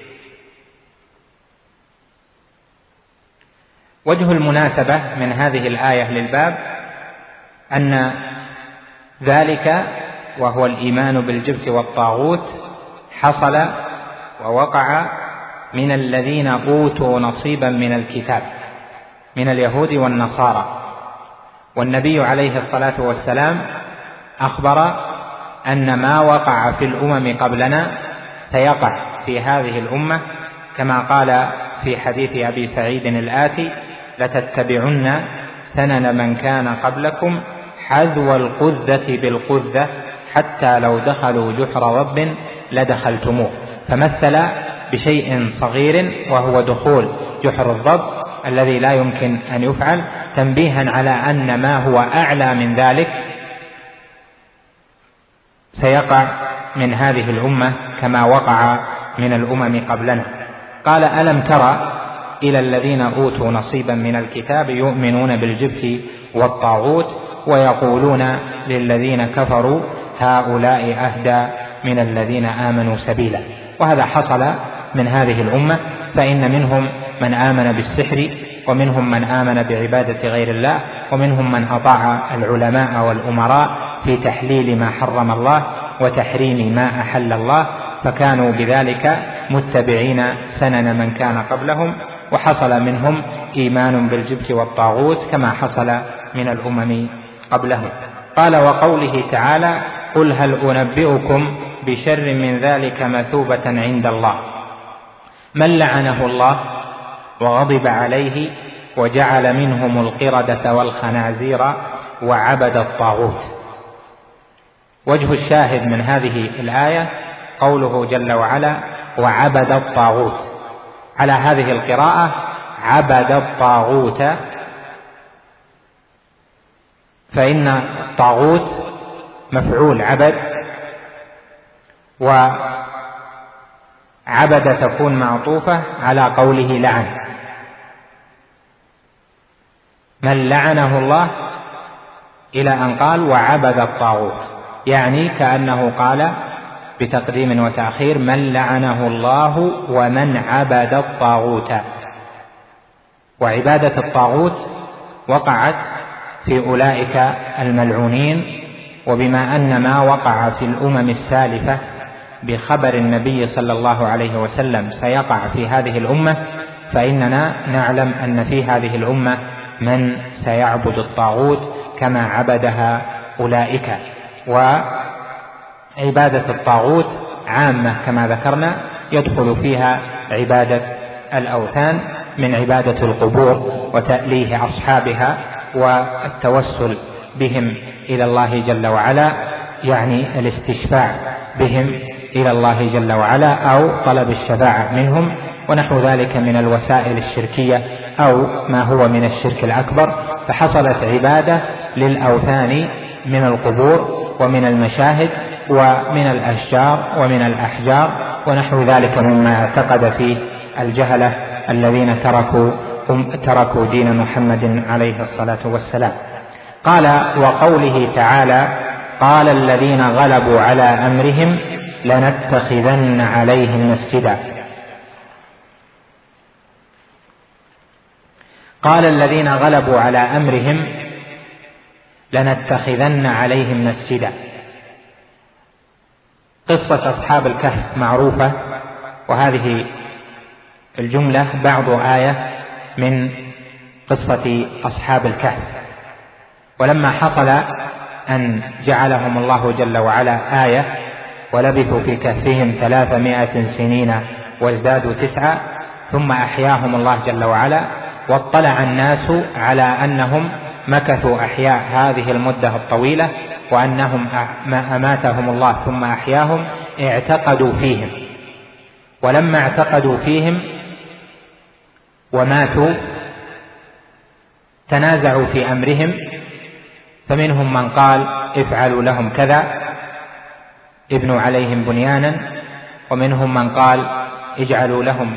وجه المناسبة من هذه الآية للباب أن ذلك وهو الإيمان بالجبت والطاغوت حصل ووقع من الذين أوتوا نصيبا من الكتاب من اليهود والنصارى. والنبي عليه الصلاة والسلام أخبر أن ما وقع في الأمم قبلنا سيقع في هذه الأمة، كما قال في حديث أبي سعيد الآتي: لتتبعن سنن من كان قبلكم حذو القذة بالقذة حتى لو دخلوا جحر رب لدخلتموه. فمثل بشيء صغير وهو دخول جحر الضب الذي لا يمكن أن يفعل، تنبيها على أن ما هو أعلى من ذلك سيقع من هذه الأمة كما وقع من الأمم قبلنا. قال: ألم تر إلى الذين أوتوا نصيبا من الكتاب يؤمنون بالجبت والطاغوت ويقولون للذين كفروا هؤلاء أهدى من الذين آمنوا سبيلا. وهذا حصل من هذه الأمة، فإن منهم من آمن بالسحر، ومنهم من آمن بعبادة غير الله، ومنهم من أطاع العلماء والأمراء في تحليل ما حرم الله وتحريم ما أحل الله، فكانوا بذلك متبعين سنن من كان قبلهم، وحصل منهم إيمان بالجبت والطاغوت كما حصل من الأمم قبلهم. قال: وقوله تعالى: قل هل أنبئكم بشر من ذلك مثوبة عند الله من لعنه الله وغضب عليه وجعل منهم القردة والخنازير وعبد الطاغوت. وجه الشاهد من هذه الآية قوله جل وعلا: وعبد الطاغوت. على هذه القراءة عبد الطاغوت، فإن الطاغوت مفعول عبد، وعبد تكون معطوفة على قوله لعن. من لعنه الله إلى أن قال وعبد الطاغوت، يعني كأنه قال بتقديم وتأخير: من لعنه الله ومن عبد الطاغوت. وعبادة الطاغوت وقعت في أولئك الملعونين، وبما أن ما وقع في الأمم السالفة بخبر النبي صلى الله عليه وسلم سيقع في هذه الأمة، فإننا نعلم أن في هذه الأمة من سيعبد الطاغوت كما عبدها أولئك. وعبادة الطاغوت عامة كما ذكرنا، يدخل فيها عبادة الأوثان من عبادة القبور وتأليه أصحابها والتوسل بهم إلى الله جل وعلا، يعني الاستشفاع بهم إلى الله جل وعلا أو طلب الشفاعة منهم، ونحو ذلك من الوسائل الشركية أو ما هو من الشرك الأكبر. فحصلت عبادة للأوثان من القبور ومن المشاهد ومن الأشجار ومن الأحجار ونحو ذلك مما اعتقد فيه الجهلة الذين تركوا تركوا دين محمد عليه الصلاة والسلام. قال: وقوله تعالى: قال الذين غلبوا على أمرهم لنتخذن عليهم مسجدا. قال الذين غلبوا على أمرهم لنتخذن عليهم مسجدا. قصة أصحاب الكهف معروفة، وهذه الجملة بعض آية من قصة أصحاب الكهف. ولما حصل أن جعلهم الله جل وعلا آية ولبثوا في كهفهم ثلاثمائة سنين وازدادوا تسعة ثم أحياهم الله جل وعلا، واطلع الناس على أنهم مكثوا أحياء هذه المدة الطويلة وأنهم أماتهم الله ثم أحياهم، اعتقدوا فيهم. ولما اعتقدوا فيهم وماتوا تنازعوا في أمرهم، فمنهم من قال افعلوا لهم كذا، ابنوا عليهم بنيانا، ومنهم من قال اجعلوا لهم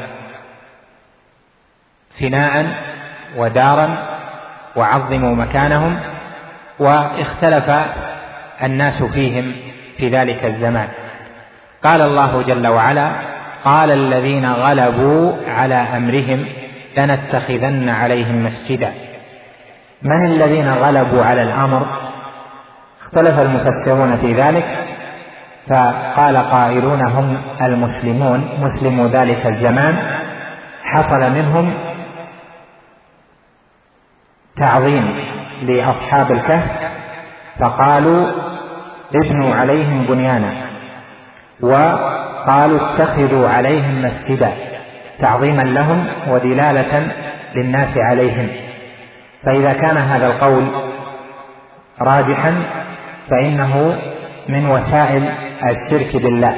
فناء ودارا وعظموا مكانهم. واختلف الناس فيهم في ذلك الزمان. قال الله جل وعلا: قال الذين غلبوا على أمرهم لنتخذن عليهم مسجدا. من الذين غلبوا على الأمر؟ اختلف المفسرون في ذلك، فقال قائلون هم المسلمون، مسلموا ذلك الزمان. حصل منهم تعظيم لأصحاب الكهف، فقالوا ابنوا عليهم بنيانا، وقالوا اتخذوا عليهم مسجدا، تعظيما لهم ودلالة للناس عليهم. فإذا كان هذا القول راجحا فإنه من وسائل الشرك بالله،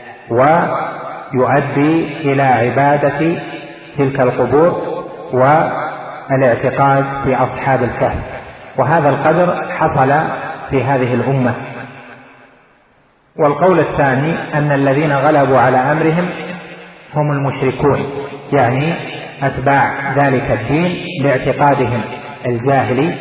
ويؤدي إلى عبادة تلك القبور والاعتقاد في أصحاب الكهف. وهذا القدر حصل في هذه الأمة، والقول الثاني أن الذين غلبوا على أمرهم هم المشركون، يعني أتباع ذلك الدين لاعتقادهم الجاهلي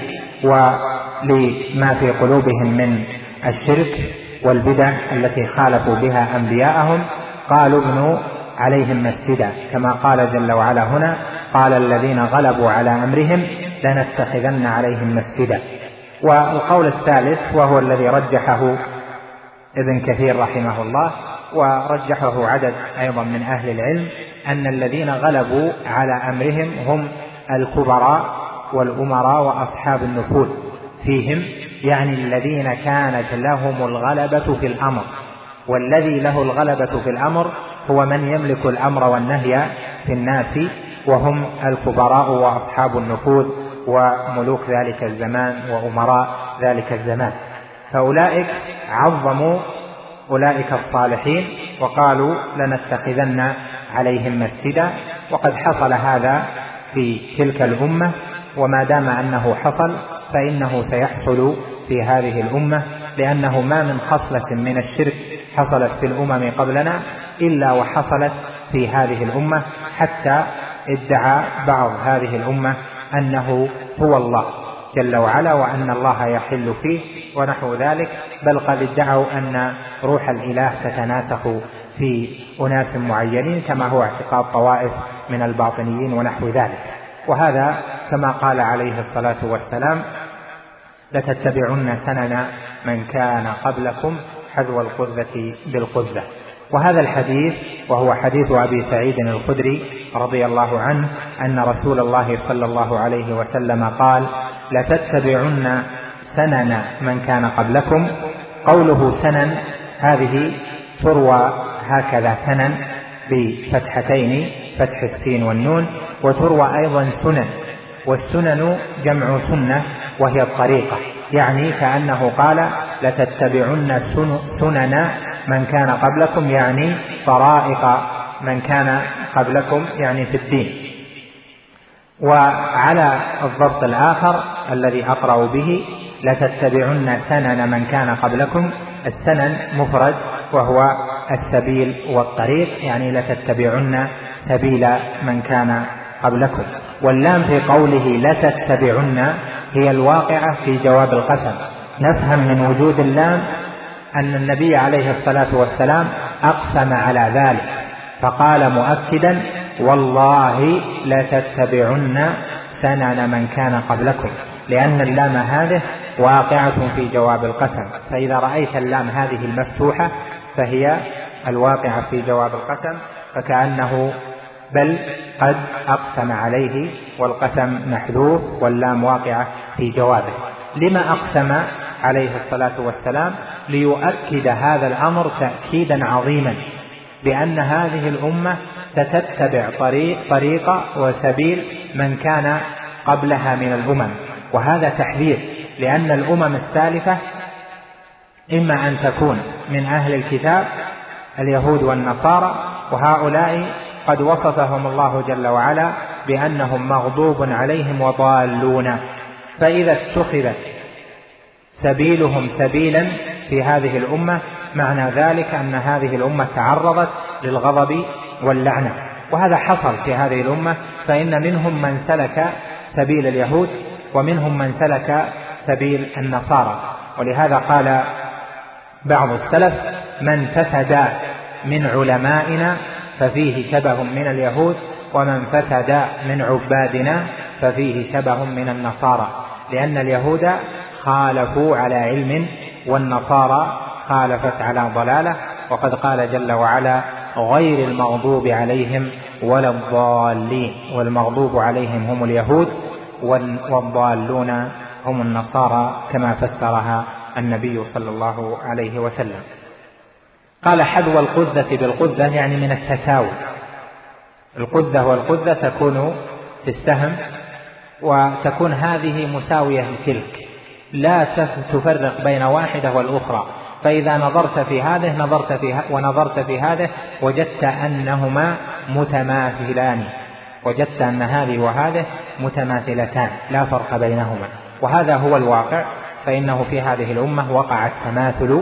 ولما في قلوبهم من الشرك والبدع التي خالفوا بها أنبياءهم، قالوا ابنوا عليهم مسجدا، كما قال جل وعلا هنا: قال الذين غلبوا على أمرهم لنتخذن عليهم مسجدا. والقول الثالث وهو الذي رجحه ابن كثير رحمه الله ورجحه عدد أيضا من أهل العلم، أن الذين غلبوا على أمرهم هم الكبراء والأمراء وأصحاب النفوذ فيهم، يعني الذين كانت لهم الغلبة في الأمر. والذي له الغلبة في الأمر هو من يملك الأمر والنهي في الناس، وهم الكبراء وأصحاب النفوذ وملوك ذلك الزمان وأمراء ذلك الزمان. فأولئك عظموا أولئك الصالحين وقالوا لنتخذن عليهم مسجدا، وقد حصل هذا في تلك الأمة، وما دام أنه حصل فإنه سيحصل في هذه الأمة، لأنه ما من خصلة من الشرك حصلت في الأمم قبلنا إلا وحصلت في هذه الأمة، حتى ادعى بعض هذه الأمة أنه هو الله جل وعلا وأن الله يحل فيه ونحو ذلك، بل قد ادعوا أن روح الإله تتناسخ في أناس معينين كما هو اعتقاد طوائف من الباطنيين ونحو ذلك. وهذا كما قال عليه الصلاة والسلام: لتتبعن سنن من كان قبلكم حذو القذة بالقذة. وهذا الحديث وهو حديث أبي سعيد الخدري رضي الله عنه أن رسول الله صلى الله عليه وسلم قال: لتتبعن سنن من كان قبلكم. قوله سنن هذه تروى هكذا سنن بفتحتين، فتح السين والنون، وتروى أيضا سنن، والسنن جمع سنة وهي الطريقة، يعني كأنه قال لتتبعن سنن من كان قبلكم، يعني طرائق من كان قبلكم يعني في الدين. وعلى الضبط الآخر الذي أقرأ به: لتتبعن سنن من كان قبلكم، السنن مفرد وهو السبيل والطريق، يعني لتتبعن سبيل من كان قبلكم. واللام في قوله لتتبعن هي الواقعة في جواب القسم. نفهم من وجود اللام أن النبي عليه الصلاة والسلام أقسم على ذلك، فقال مؤكدا: والله لتتبعن سنن من كان قبلكم، لأن اللام هذه واقعة في جواب القسم، فإذا رأيت اللام هذه المفتوحة فهي الواقعة في جواب القسم، فكأنه بل قد أقسم عليه والقسم محذوف واللام واقعة في جوابه. لما أقسم عليه الصلاة والسلام؟ ليؤكد هذا الأمر تأكيدا عظيما، بأن هذه الأمة ستتبع طريق طريقة وسبيل من كان قبلها من الأمم، وهذا تحذير، لأن الأمم السالفة إما أن تكون من أهل الكتاب اليهود والنصارى، وهؤلاء قد وصفهم الله جل وعلا بأنهم مغضوب عليهم وضالون، فإذا اتخذت سبيلهم سبيلا في هذه الأمة معنى ذلك أن هذه الأمة تعرضت للغضب واللعنة، وهذا حصل في هذه الأمة، فإن منهم من سلك سبيل اليهود ومنهم من سلك سبيل النصارى. ولهذا قال بعض السلف: من فسد من علمائنا ففيه شبه من اليهود، ومن فسد من عبادنا ففيه شبه من النصارى، لأن اليهود خالفوا على علم والنصارى خالفت على ضلالة، وقد قال جل وعلا: غير المغضوب عليهم ولا الضالين، والمغضوب عليهم هم اليهود والضالون هم النصارى، كما فسرها النبي صلى الله عليه وسلم. قال: حذو القذة بالقذة، يعني من التساوي. القذة والقذة تكون في السهم، وتكون هذه مساوية لتلك، لا تفرق بين واحدة والأخرى، فإذا نظرت في هذه نظرت في ونظرت في هذه وجدت أنهما متماثلان، وجدت أن هذه وهذه متماثلتان لا فرق بينهما، وهذا هو الواقع، فإنه في هذه الأمة وقع التماثل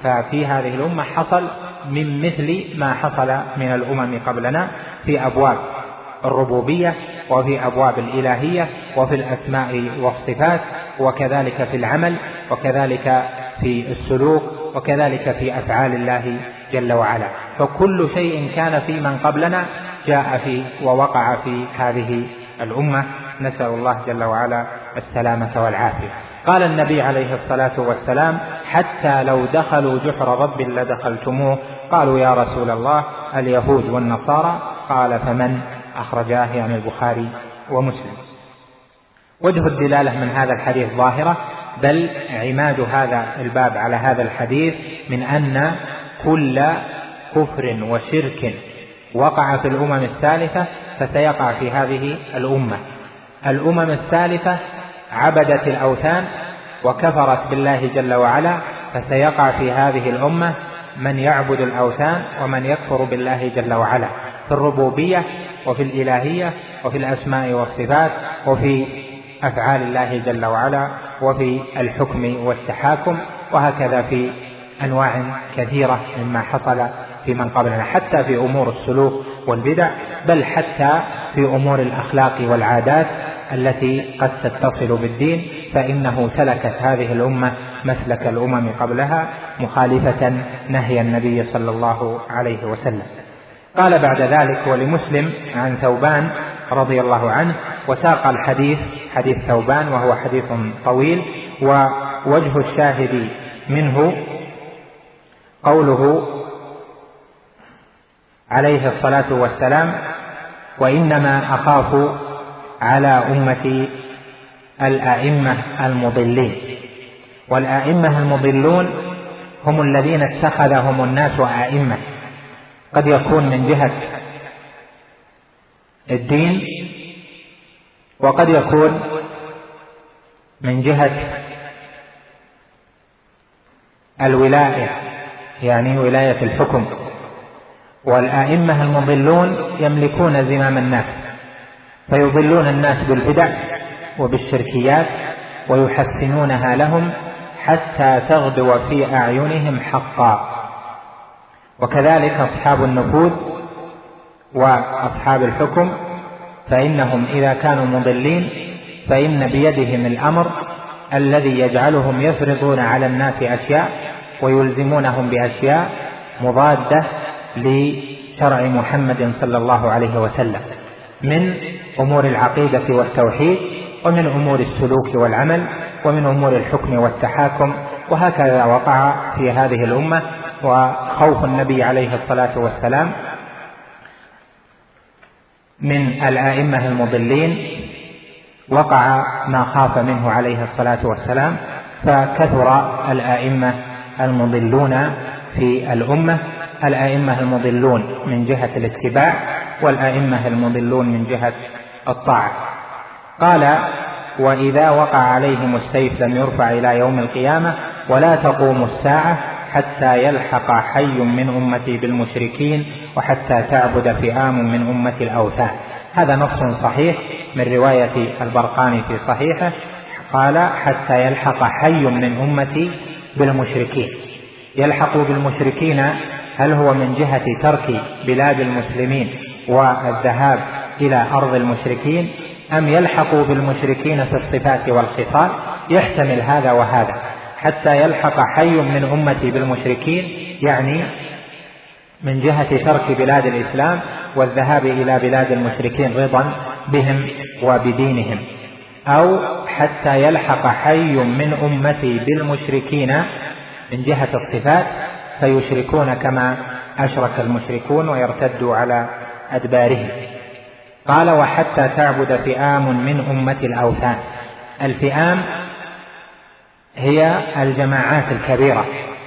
ففي هذه الأمة حصل من مثل ما حصل من الأمم قبلنا في أبواب الربوبية وفي أبواب الإلهية وفي الأسماء والصفات، وكذلك في العمل، وكذلك في السلوك، وكذلك في أفعال الله جل وعلا. فكل شيء كان في من قبلنا جاء في ووقع في هذه الأمة، نسأل الله جل وعلا السلامة والعافية. قال النبي عليه الصلاة والسلام: حتى لو دخلوا جحر رب لدخلتموه. قالوا: يا رسول الله اليهود والنصارى. قال: فمن؟ أخرجاه يعني البخاري ومسلم. وجه الدلالة من هذا الحديث ظاهرة، بل عماد هذا الباب على هذا الحديث من أن كل كفر وشرك وقع في الأمم السالفة فسيقع في هذه الأمة. الأمم السالفة عبدت الأوثان وكفرت بالله جل وعلا، فسيقع في هذه الأمة من يعبد الأوثان ومن يكفر بالله جل وعلا في الربوبية وفي الإلهية وفي الأسماء والصفات وفي أفعال الله جل وعلا وفي الحكم والتحاكم، وهكذا في أنواع كثيرة مما حصل في من قبلنا، حتى في أمور السلوك والبدع، بل حتى في أمور الأخلاق والعادات التي قد تتصل بالدين، فإنه سلكت هذه الأمة مسلك الأمم قبلها مخالفة نهي النبي صلى الله عليه وسلم. قال بعد ذلك: ولمسلم عن ثوبان رضي الله عنه. وساق الحديث حديث ثوبان وهو حديث طويل، ووجه الشاهد منه قوله عليه الصلاة والسلام: وإنما أخاف على أمتي الأئمة المضلين. والأئمة المضلون هم الذين اتخذهم الناس أئمة، قد يكون من جهة الدين، وقد يكون من جهة الولاية، يعني ولاية الحكم. والأئمة المضلون يملكون زمام الناس، فيضلون الناس بالبدع وبالشركيات ويحسنونها لهم حتى تغدو في أعينهم حقا. وكذلك أصحاب النفوذ وأصحاب الحكم، فإنهم إذا كانوا مضلين فإن بيدهم الأمر الذي يجعلهم يفرضون على الناس أشياء ويلزمونهم بأشياء مضادة لشرع محمد صلى الله عليه وسلم من أمور العقيدة والتوحيد، ومن أمور السلوك والعمل، ومن أمور الحكم والتحاكم. وهكذا وقع في هذه الأمة. وخوف النبي عليه الصلاة والسلام من الآئمة المضلين وقع ما خاف منه عليه الصلاة والسلام، فكثر الآئمة المضلون في الأمة، الآئمة المضلون من جهة الاتباع، والآئمة المضلون من جهة الطاعة. قال: وإذا وقع عليهم السيف لم يرفع إلى يوم القيامة ولا تقوم الساعة حتى يلحق حي من أمتي بالمشركين وحتى تعبد فئام من أمة الأوثان. هذا نص صحيح من رواية البرقاني في صحيحه، قال: حتى يلحق حي من أمتي بالمشركين. يلحق بالمشركين هل هو من جهة ترك بلاد المسلمين والذهاب إلى أرض المشركين، أم يلحق بالمشركين في الصفات والخصال؟ يحتمل هذا وهذا. حتى يلحق حي من أمتي بالمشركين يعني من جهة ترك بلاد الإسلام والذهاب إلى بلاد المشركين رضا بهم وبدينهم، أو حتى يلحق حي من أمتي بالمشركين من جهة الصفات فيشركون كما أشرك المشركون ويرتدوا على أدبارهم. قال: وحتى تعبد فئام من أمة الأوثان. الفئام هي الجماعات الكبيرة.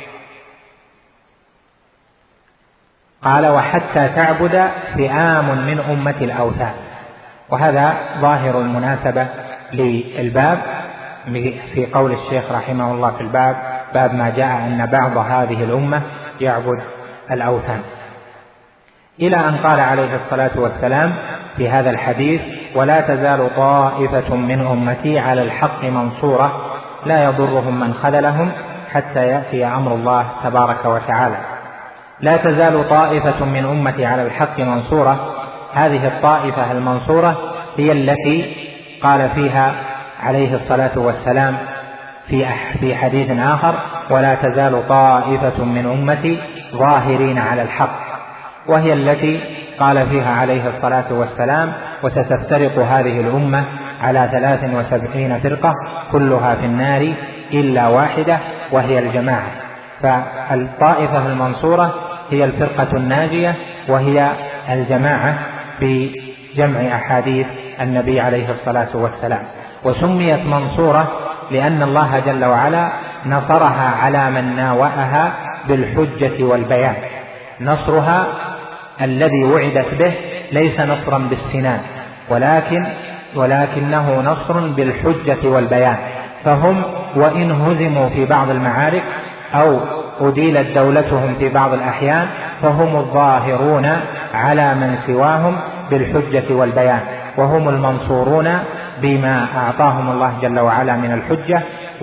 قال: وحتى تعبد فئام من أمة الأوثان. وهذا ظاهر المناسبة للباب في قول الشيخ رحمه الله في الباب: باب ما جاء أن بعض هذه الأمة يعبد الأوثان، إلى أن قال عليه الصلاة والسلام في هذا الحديث: ولا تزال طائفة من أمتي على الحق منصورة لا يضرهم من خذلهم حتى يأتي أمر الله تبارك وتعالى. لا تزال طائفة من أمتي على الحق منصورة. هذه الطائفة المنصورة هي التي قال فيها عليه الصلاة والسلام في حديث آخر: ولا تزال طائفة من أمتي ظاهرين على الحق، وهي التي قال فيها عليه الصلاة والسلام: وستفترق هذه الأمة على ثلاث وسبعين فرقة كلها في النار إلا واحدة وهي الجماعة. فالطائفة المنصورة هي الفرقة الناجية، وهي الجماعة بجمع أحاديث النبي عليه الصلاة والسلام. وسميت منصورة لأن الله جل وعلا نصرها على من ناوأها بالحجة والبيان. نصرها الذي وعدت به ليس نصرا بالسنان، ولكن ولكنه نصر بالحجة والبيان. فهم وإن هزموا في بعض المعارك أو أديلت دولتهم في بعض الأحيان فهم الظاهرون على من سواهم بالحجة والبيان، وهم المنصورون بما أعطاهم الله جل وعلا من الحجة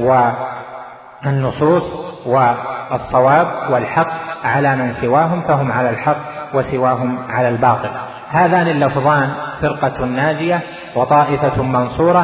والنصوص والصواب والحق على من سواهم، فهم على الحق وسواهم على الباطل. هذان اللفظان فرقة ناجية وطائفة منصورة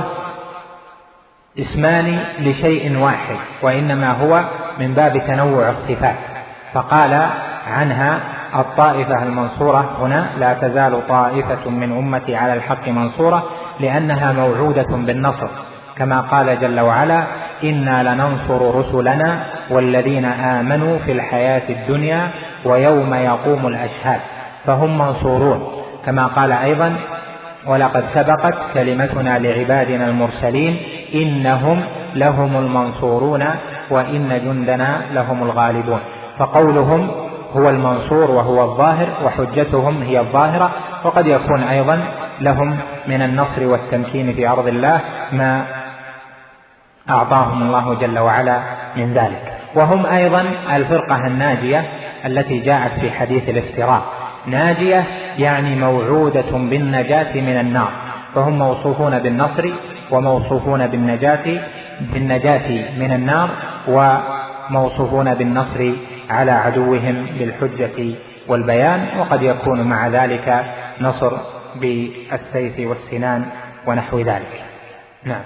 اسمان لشيء واحد، وإنما هو من باب تنوع الصفات. فقال عنها الطائفة المنصورة هنا: لا تزال طائفة من أمتي على الحق منصورة، لأنها موعودة بالنصر، كما قال جل وعلا: إنا لننصر رسلنا والذين آمنوا في الحياة الدنيا ويوم يقوم الأشهاد. فهم منصورون، كما قال أيضا: ولقد سبقت كلمتنا لعبادنا المرسلين إنهم لهم المنصورون وإن جندنا لهم الغالبون. فقولهم هو المنصور وهو الظاهر، وحجتهم هي الظاهرة، وقد يكون أيضا لهم من النصر والتمكين في أرض الله ما أعطاهم الله جل وعلا من ذلك. وهم أيضا الفرقة الناجية التي جاءت في حديث الافتراق. ناجية يعني موعودة بالنجاة من النار، فهم موصوفون بالنصر وموصوفون بالنجاة بالنجاة من النار، وموصوفون بالنصر على عدوهم بالحجة والبيان، وقد يكون مع ذلك نصر بالسيف والسنان ونحو ذلك. نعم.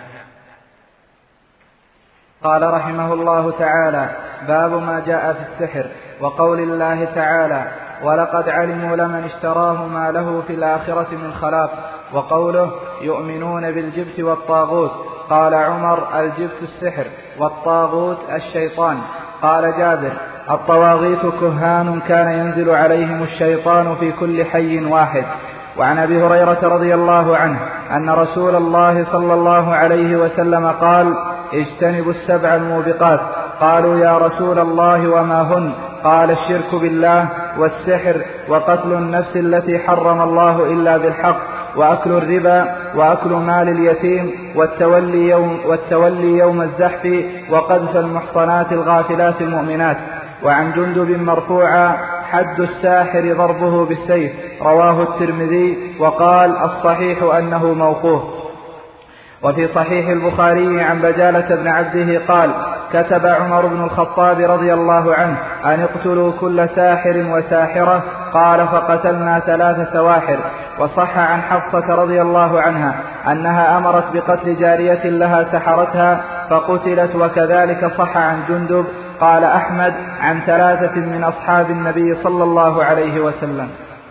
قال رحمه الله تعالى: باب ما جاء في السحر، وقول الله تعالى: ولقد علموا لمن اشتراه ما له في الآخرة من خلاق، وقوله: يؤمنون بالجبت والطاغوت. قال عمر: الجبت السحر والطاغوت الشيطان. قال جابر: الطواغيت كهان كان ينزل عليهم الشيطان في كل حي واحد. وعن أبي هريرة رضي الله عنه أن رسول الله صلى الله عليه وسلم قال: اجتنبوا السبع الموبقات. قالوا: يا رسول الله وما هن؟ قال: الشرك بالله، والسحر، وقتل النفس التي حرم الله إلا بالحق، وأكل الربا، وأكل مال اليتيم، والتولي يوم, والتولي يوم الزحف، وقذف المحصنات الغافلات المؤمنات. وعن جندب مرفوعا: حد الساحر ضربه بالسيف. رواه الترمذي، وقال: الصحيح أنه موقوف. وفي صحيح البخاري عن بجالة بن عبده قال: كتب عمر بن الخطاب رضي الله عنه أن اقتلوا كل ساحر وساحرة. قال: فقتلنا ثلاث سواحر. وصح عن حفصة رضي الله عنها أنها أمرت بقتل جارية لها سحرتها فقتلت. وكذلك صح عن جندب. قال أحمد: عن ثلاثة من أصحاب النبي صلى الله عليه وسلم.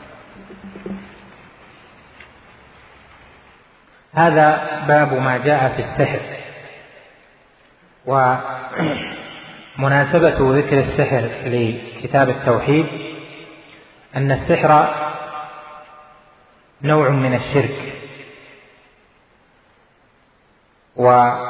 هذا باب ما جاء في السحر. ومناسبة ذكر السحر لكتاب التوحيد أن السحر نوع من الشرك، وقد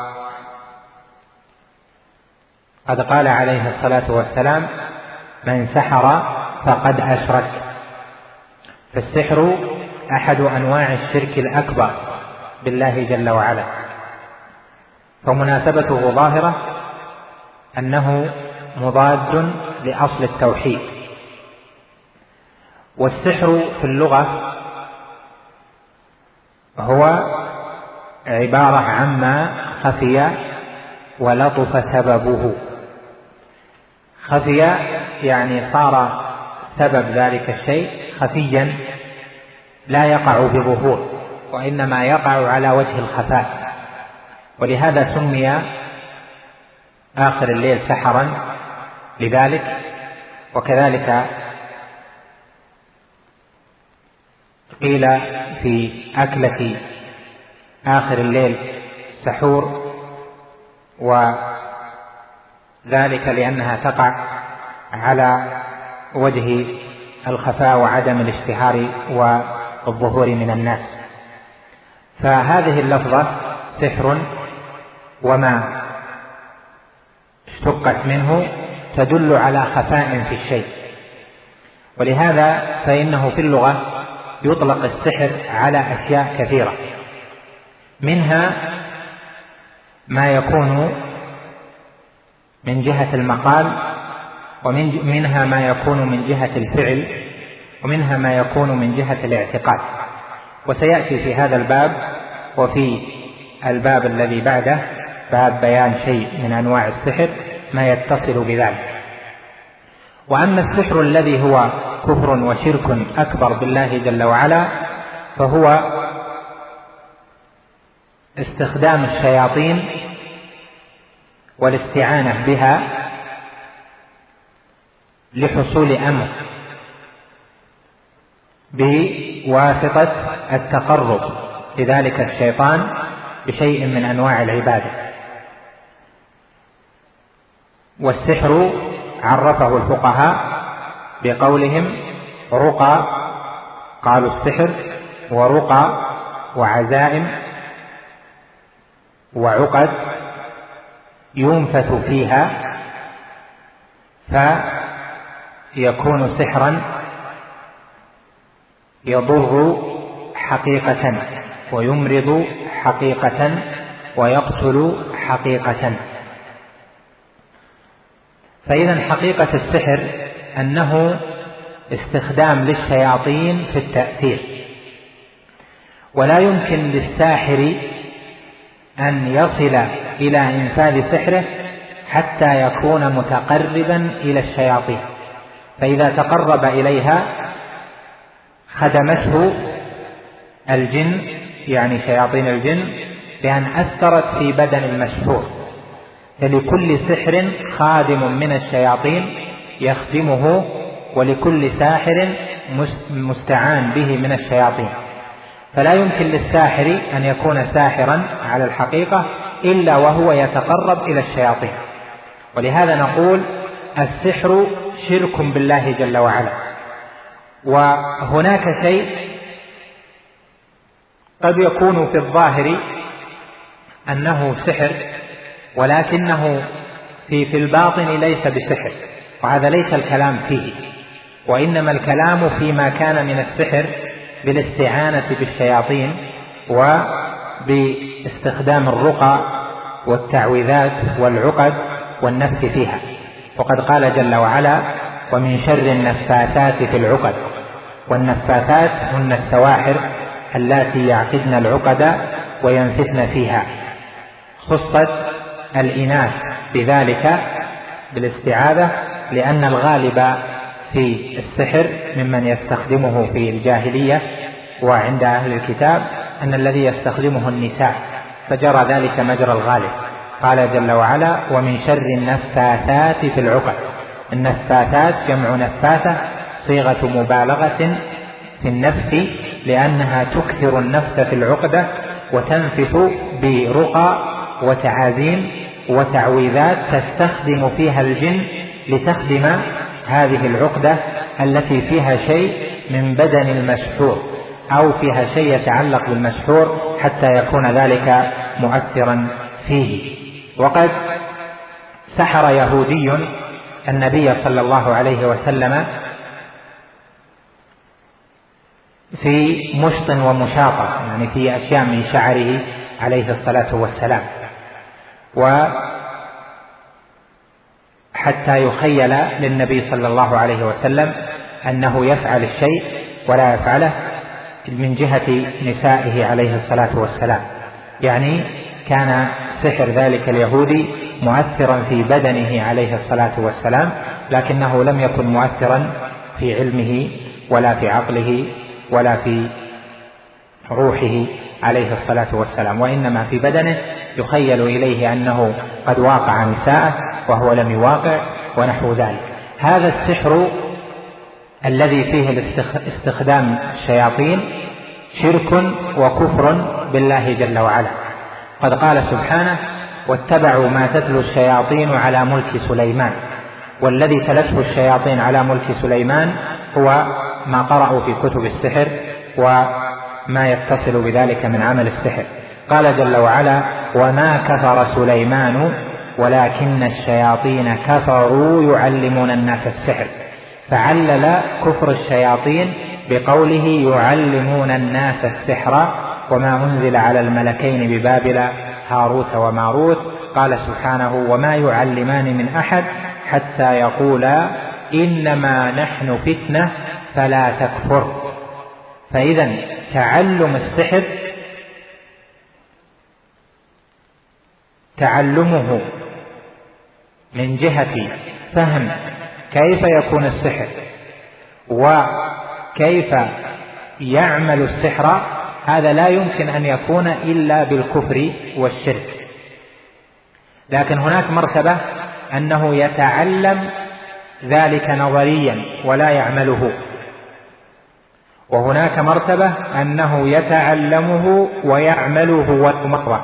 قال عليه الصلاة والسلام: من سحر فقد أشرك. فالسحر أحد أنواع الشرك الأكبر بالله جل وعلا، فمناسبته ظاهرة أنه مضاد لأصل التوحيد. والسحر في اللغة هو عبارة عما خفي ولطف سببه، خفي يعني صار سبب ذلك الشيء خفيا لا يقع بظهور، وإنما يقع على وجه الخفاء، ولهذا سمي آخر الليل سحرا لذلك. وكذلك قيل في أكلة آخر الليل سحور، وذلك لأنها تقع على وجه الخفاء وعدم الاشتهار والظهور من الناس. فهذه اللفظة سحر وما اشتقت منه تدل على خفاء في الشيء، ولهذا فإنه في اللغة يطلق السحر على أشياء كثيرة، منها ما يكون من جهة المقال، ومنها ما يكون من جهة الفعل، ومنها ما يكون من جهة الاعتقاد. وسيأتي في هذا الباب وفي الباب الذي بعده باب بيان شيء من أنواع السحر ما يتصل بذلك. وأما السحر الذي هو كفر وشرك أكبر بالله جل وعلا فهو استخدام الشياطين والاستعانة بها لحصول أمر بواسطة التقرب لذلك الشيطان بشيء من أنواع العبادة. والسحر عرفه الفقهاء بقولهم رقى، قالوا السحر ورقى وعزائم وعقد ينفث فيها فيكون سحرا يضر حقيقة ويمرض حقيقة ويقتل حقيقة. فإذا حقيقة السحر أنه استخدام للشياطين في التأثير، ولا يمكن للساحر أن يصل إلى إنفاذ سحره حتى يكون متقربا إلى الشياطين، فإذا تقرب إليها خدمته الجن يعني شياطين الجن بأن أثرت في بدن المسحور، فلكل سحر خادم من الشياطين يخدمه، ولكل ساحر مستعان به من الشياطين. فلا يمكن للساحر أن يكون ساحرا على الحقيقة إلا وهو يتقرب إلى الشياطين. ولهذا نقول السحر شرك بالله جل وعلا. وهناك شيء قد يكون في الظاهر أنه سحر ولكنه في في الباطن ليس بسحر، وهذا ليس الكلام فيه، وإنما الكلام فيما كان من السحر بالاستعانة بالشياطين وباستخدام الرقى والتعويذات والعقد والنفث فيها. وقد قال جل وعلا ومن شر النفاثات في العقد، والنفاثات هن السواحر اللاتي يعقدن العقد وينفثن فيها. خصت الإناث بذلك بالاستعاذة لأن الغالب في السحر ممن يستخدمه في الجاهلية وعند أهل الكتاب أن الذي يستخدمه النساء، فجرى ذلك مجرى الغالب. قال جل وعلا ومن شر النفاثات في العقد. النفاثات جمع نفاثة، صيغة مبالغة في النفث لأنها تكثر النفث في العقدة وتنفث برقى وتعازيم وتعويذات تستخدم فيها الجن لتخدم هذه العقدة التي فيها شيء من بدن المسحور أو فيها شيء يتعلق بالمسحور حتى يكون ذلك مؤثرا فيه. وقد سحر يهودي النبي صلى الله عليه وسلم في مشط ومشاطة، يعني في أشياء من شعره عليه الصلاة والسلام، وحتى يخيل للنبي صلى الله عليه وسلم أنه يفعل الشيء ولا يفعله من جهة نسائه عليه الصلاة والسلام. يعني كان سحر ذلك اليهودي مؤثرا في بدنه عليه الصلاة والسلام، لكنه لم يكن مؤثرا في علمه ولا في عقله ولا في روحه عليه الصلاة والسلام، وإنما في بدنه يخيل إليه أنه قد واقع نساءه وهو لم يواقع ونحو ذلك. هذا السحر الذي فيه استخدام الشياطين شرك وكفر بالله جل وعلا. قد قال سبحانه: واتبعوا ما تتلو الشياطين على ملك سليمان. والذي تلته الشياطين على ملك سليمان هو ما قرأوا في كتب السحر وما يتصل بذلك من عمل السحر. قال جل وعلا: وما كفر سليمان ولكن الشياطين كفروا يعلمون الناس السحر. فعلل كفر الشياطين بقوله يعلمون الناس السحر وما أنزل على الملكين ببابل هاروت وماروت. قال سبحانه: وما يعلمان من أحد حتى يقولا إنما نحن فتنة فلا تكفر. فإذا تعلم السحر تعلمه من جهة فهم كيف يكون السحر وكيف يعمل السحر، هذا لا يمكن أن يكون إلا بالكفر والشرك. لكن هناك مرتبة أنه يتعلم ذلك نظريا ولا يعمله، وهناك مرتبة أنه يتعلمه ويعمله ويمره،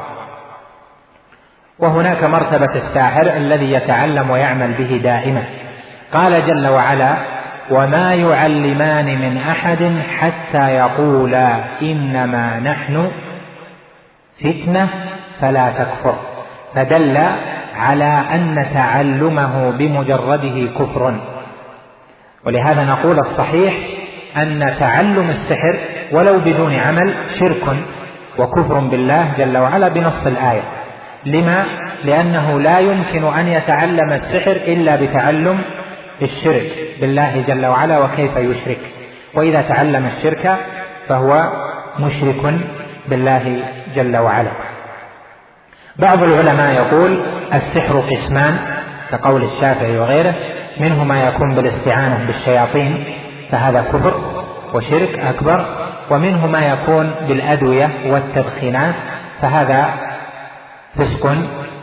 وهناك مرتبة الساحر الذي يتعلم ويعمل به دائما. قال جل وعلا: وما يعلمان من أحد حتى يقولا إنما نحن فتنة فلا تكفر. فدل على أن تعلمه بمجرده كفر. ولهذا نقول الصحيح أن تعلم السحر ولو بدون عمل شرك وكفر بالله جل وعلا بنص الآية. لما؟ لأنه لا يمكن أن يتعلم السحر إلا بتعلم الشرك بالله جل وعلا وكيف يشرك، وإذا تعلم الشرك فهو مشرك بالله جل وعلا. بعض العلماء يقول السحر قسمان كقول الشافعي وغيره، منه ما يكون بالاستعانة بالشياطين فهذا كفر وشرك أكبر، ومنه ما يكون بالأدوية والتدخينات فهذا فسق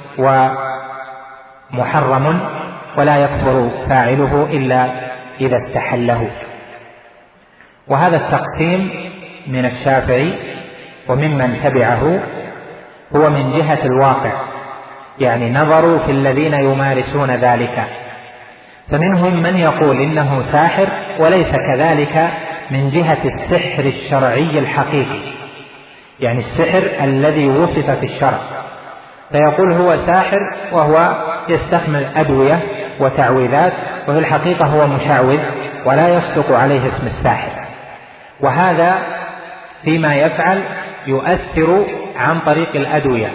ومحرم ولا يكفر فاعله إلا إذا استحله. وهذا التقسيم من الشافعي وممن تبعه هو من جهة الواقع، يعني نظروا في الذين يمارسون ذلك، فمنهم من يقول إنه ساحر وليس كذلك من جهة السحر الشرعي الحقيقي، يعني السحر الذي وصف في الشرع، فيقول هو ساحر وهو يستعمل أدوية وتعويذات، وفي الحقيقة هو مشعوذ ولا يصدق عليه اسم الساحر. وهذا فيما يفعل يؤثر عن طريق الأدوية.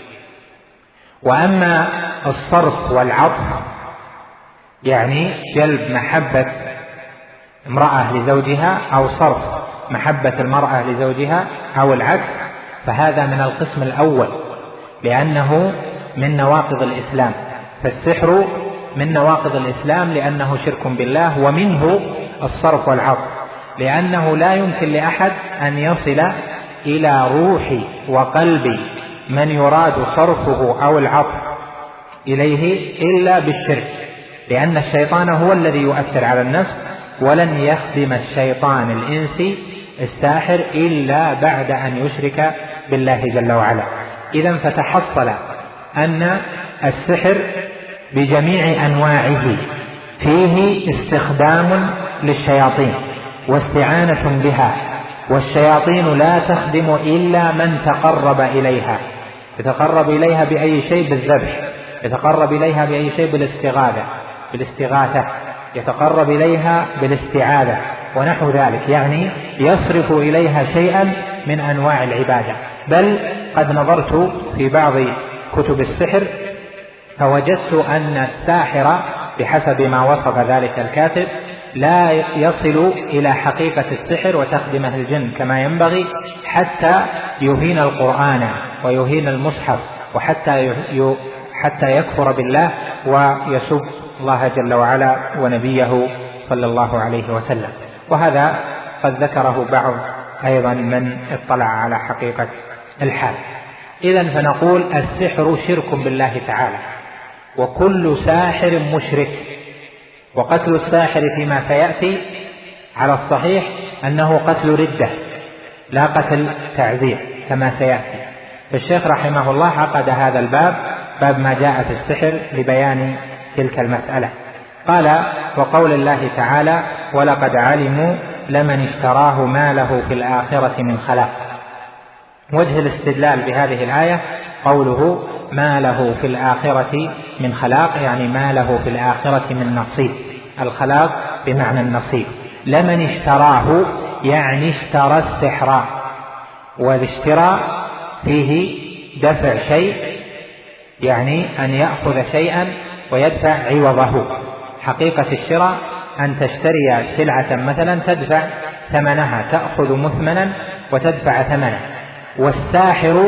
وأما الصرف والعطف، يعني جلب محبة امرأة لزوجها أو صرف محبة المرأة لزوجها أو العكس، فهذا من القسم الأول لأنه من نواقض الإسلام. فالسحر من نواقض الإسلام لأنه شرك بالله، ومنه الصرف والعطف، لأنه لا يمكن لأحد أن يصل إلى روح وقلب من يراد صرفه أو العطف إليه إلا بالشرك، لأن الشيطان هو الذي يؤثر على النفس، ولن يخدم الشيطان الإنسي الساحر إلا بعد أن يشرك بالله جل وعلا. إذن فتحصل أن السحر بجميع أنواعه فيه استخدام للشياطين واستعانة بها، والشياطين لا تخدم إلا من تقرب إليها، يتقرب إليها بأي شيء بالذبح، يتقرب إليها بأي شيء بالاستغاثة بالاستغاثة يتقرب إليها بالاستعاذة ونحو ذلك، يعني يصرف إليها شيئا من أنواع العبادة. بل قد نظرت في بعض كتب السحر فوجدت أن الساحر بحسب ما وصف ذلك الكاتب لا يصل إلى حقيقة السحر وتخدمه الجن كما ينبغي، حتى يهين القرآن ويهين المصحف، وحتى حتى يكفر بالله ويسب الله جل وعلا ونبيه صلى الله عليه وسلم. وهذا قد ذكره بعض أيضا من اطلع على حقيقة الحال. إذن فنقول السحر شرك بالله تعالى، وكل ساحر مشرك، وقتل الساحر فيما سيأتي على الصحيح أنه قتل ردة لا قتل تعذير كما سيأتي. فالشيخ رحمه الله عقد هذا الباب، باب ما جاء في السحر، لبيان تلك المسألة. قال: وقول الله تعالى: ولقد علموا لمن اشتراه ما له في الآخرة من خلاق. وجه الاستدلال بهذه الآية قوله ما له في الآخرة من خلاق، يعني ما له في الآخرة من نصيب. الخلاق بمعنى النصيب. لمن اشتراه يعني اشترى السحر، والاشتراء فيه دفع شيء، يعني أن يأخذ شيئا ويدفع عوضه. حقيقة الشراء أن تشتري سلعة مثلا تدفع ثمنها، تأخذ مثمنا وتدفع ثمنه. والساحر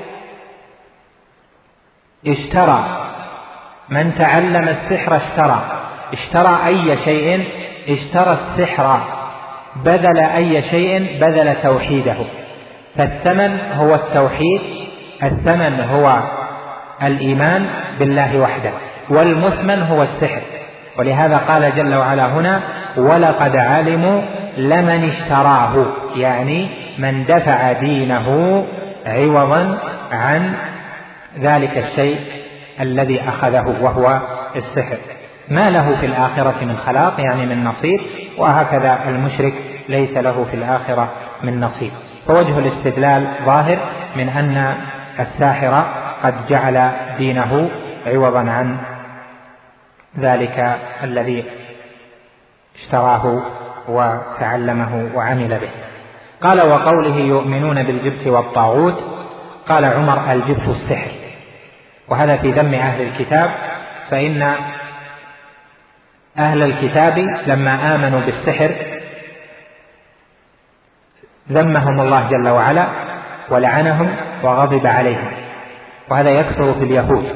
اشترى، من تعلم السحر اشترى. اشترى أي شيء؟ اشترى السحر. بذل أي شيء؟ بذل توحيده. فالثمن هو التوحيد، الثمن هو الإيمان بالله وحده، والمثمن هو السحر. ولهذا قال جل وعلا هنا: ولقد علموا لمن اشتراه، يعني من دفع دينه عوضا عن ذلك الشيء الذي أخذه وهو السحر. ما له في الآخرة من خلاق، يعني من نصيب، وهكذا المشرك ليس له في الآخرة من نصيب. فوجه الاستدلال ظاهر من أن الساحر قد جعل دينه عوضا عن ذلك الذي اشتراه وتعلمه وعمل به. قال: وقوله يؤمنون بالجبت والطاغوت. قال عمر: الجبت السحر. وهذا في ذم أهل الكتاب، فإن أهل الكتاب لما آمنوا بالسحر ذمهم الله جل وعلا ولعنهم وغضب عليهم. وهذا يكثر في اليهود،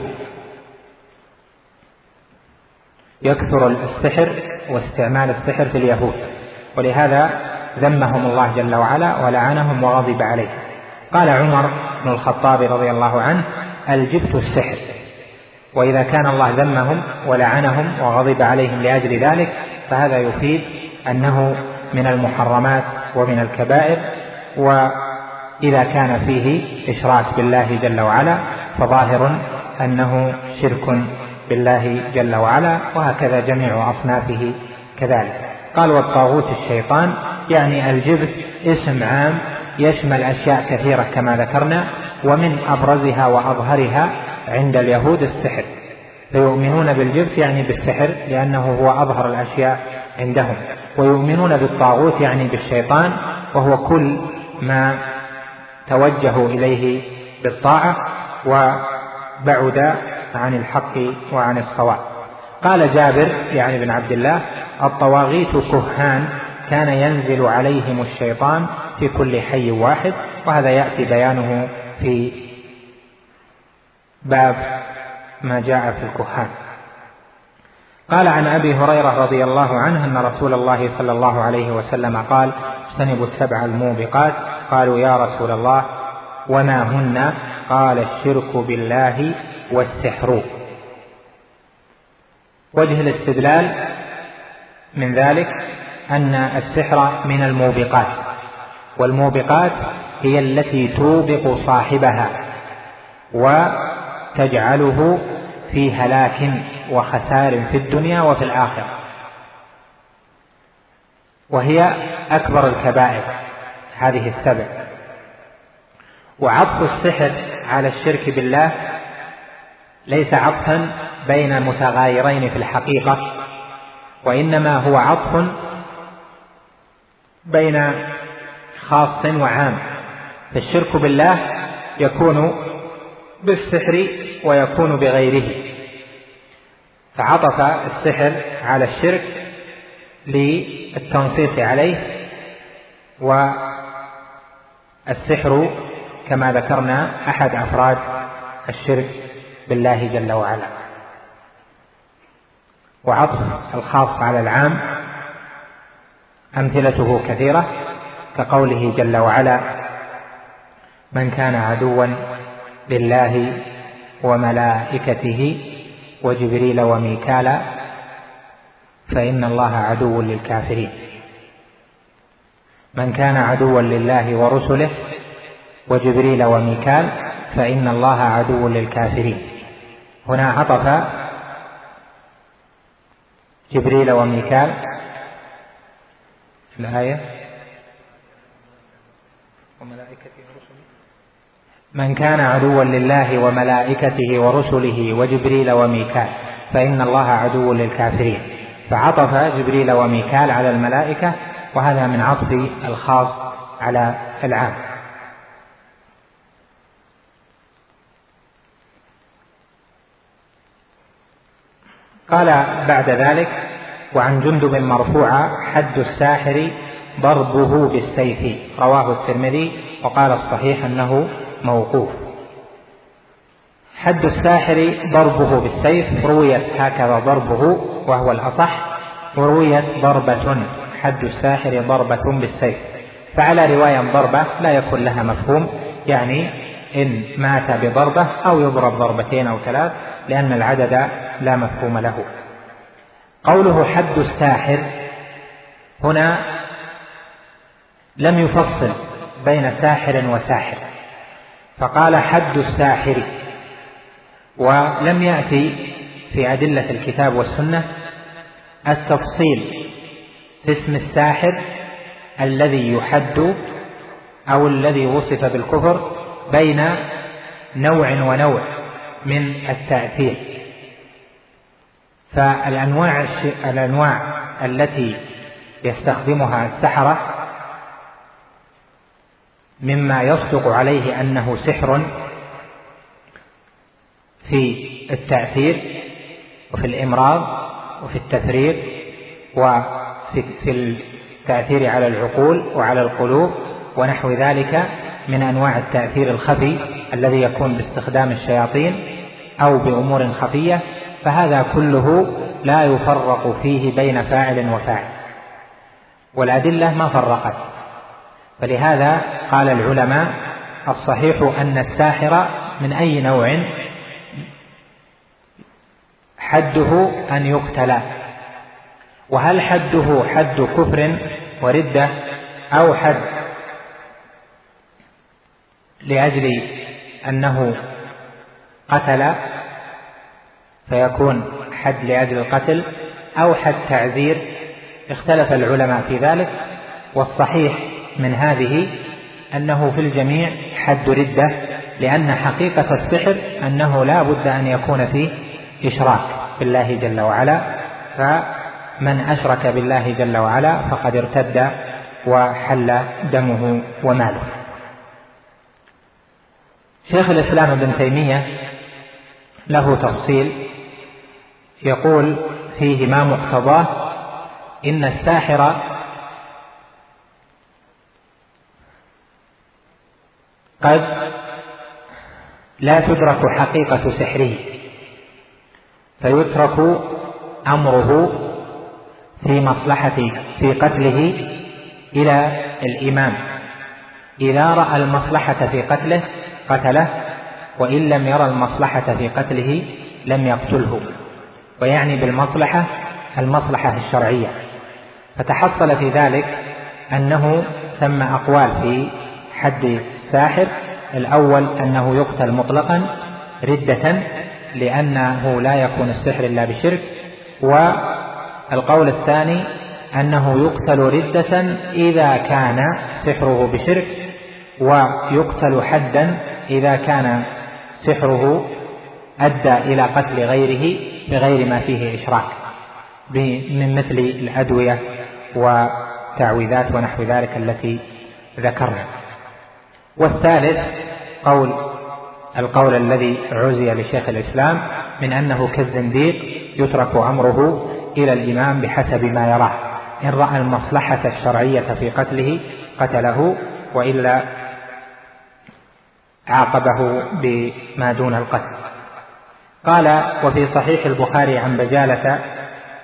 يكثر السحر واستعمال السحر في اليهود، ولهذا ذمهم الله جل وعلا ولعنهم وغضب عليهم. قال عمر بن الخطاب رضي الله عنه: الجبت السحر. وإذا كان الله ذمهم ولعنهم وغضب عليهم لأجل ذلك، فهذا يفيد أنه من المحرمات ومن الكبائر. وإذا كان فيه إشراك بالله جل وعلا فظاهر أنه شرك بالله جل وعلا، وهكذا جميع أصنافه كذلك. قال: والطاغوت الشيطان، يعني الجبت اسم عام يشمل أشياء كثيرة كما ذكرنا، ومن أبرزها وأظهرها عند اليهود السحر. فيؤمنون بالجبت يعني بالسحر، لأنه هو أظهر الأشياء عندهم. ويؤمنون بالطاغوت يعني بالشيطان، وهو كل ما توجهوا إليه بالطاعة وبعد عن الحق وعن الصواب. قال جابر يعني بن عبد الله: الطواغيت كهان كان ينزل عليهم الشيطان في كل حي واحد. وهذا يأتي بيانه في باب ما جاء في الكهان. قال عن أبي هريرة رضي الله عنه أن رسول الله صلى الله عليه وسلم قال: اجتنبوا السبع الموبقات. قالوا: يا رسول الله وما هن؟ قال: الشرك بالله والسحر. وجه الاستدلال من ذلك أن السحر من الموبقات، والموبقات هي التي توبق صاحبها وتجعله في هلاك وخسار في الدنيا وفي الآخرة، وهي أكبر الكبائر هذه السبع. وعطف السحر على الشرك بالله ليس عطفا بين متغايرين في الحقيقة، وإنما هو عطف بين خاص وعام. فالشرك بالله يكون بالسحر ويكون بغيره، فعطف السحر على الشرك للتنصيص عليه. والسحر كما ذكرنا أحد أفراد الشرك بالله جل وعلا. وعطف الخاص على العام أمثلته كثيرة، كقوله جل وعلا: من كان عدوا لله وملائكته وجبريل وميكال فإن الله عدو للكافرين. من كان عدوا لله ورسله وجبريل وميكال فإن الله عدو للكافرين. هنا عطف جبريل وميكال في الآية وملائكته ورسله. من كان عدوا لله وملائكته ورسله وجبريل وميكال فإن الله عدو للكافرين، فعطف جبريل وميكال على الملائكة، وهذا من عطف الخاص على العام. قال بعد ذلك: وعن جندب مرفوعا: حد الساحر ضربه بالسيف، رواه الترمذي، وقال الصحيح أنه موقوف. حد الساحر ضربه بالسيف، رويت هكذا ضربه وهو الأصح، ورويت ضربة، حد الساحر ضربة بالسيف، فعلى رواية ضربة لا يكون لها مفهوم، يعني إن مات بضربة أو يضرب ضربتين أو ثلاث، لأن العدد لا مفهوم له. قوله حد الساحر هنا لم يفصل بين ساحر وساحر، فقال حد الساحر، ولم يأتي في أدلة الكتاب والسنة التفصيل في اسم الساحر الذي يحد أو الذي وصف بالكفر بين نوع ونوع من التأثير. فالأنواع الأنواع التي يستخدمها السحرة مما يصدق عليه أنه سحر في التأثير وفي الإمراض وفي التفريق وفي التأثير على العقول وعلى القلوب ونحو ذلك من أنواع التأثير الخفي الذي يكون باستخدام الشياطين أو بأمور خفية، فهذا كله لا يفرق فيه بين فاعل وفاعل، والأدلة ما فرقت. فلهذا قال العلماء: الصحيح أن الساحر من أي نوع حده أن يقتل. وهل حده حد كفر وردة أو حد لأجل أنه قتل فيكون حد لأجل القتل أو حد تعزير؟ اختلف العلماء في ذلك، والصحيح من هذه أنه في الجميع حد ردة، لأن حقيقة السحر أنه لا بد أن يكون فيه إشراك بالله جل وعلا، فمن أشرك بالله جل وعلا فقد ارتد وحل دمه وماله. شيخ الإسلام ابن تيمية له تفصيل يقول فيه ما مقتضاه: إن الساحر قد لا تدرك حقيقة سحره، فيترك أمره في مصلحة في قتله إلى الإمام، إذا رأى المصلحة في قتله قتله، وإن لم يرى المصلحة في قتله لم يقتله، ويعني بالمصلحة المصلحة الشرعية. فتحصل في ذلك أنه ثم أقوال في حد الساحر: الأول أنه يقتل مطلقا ردة لأنه لا يكون السحر إلا بشرك، والقول الثاني أنه يقتل ردة إذا كان سحره بشرك، ويقتل حدا إذا كان سحره أدى إلى قتل غيره بغير ما فيه إشراك، من مثل الأدوية وتعويذات ونحو ذلك التي ذكرنا. والثالث قول القول الذي عزي لشيخ الإسلام من أنه كالزنديق يترك أمره إلى الإمام بحسب ما يراه، إن رأى المصلحة الشرعية في قتله قتله، وإلا عاقبه بما دون القتل. قال: وفي صحيح البخاري عن بجالة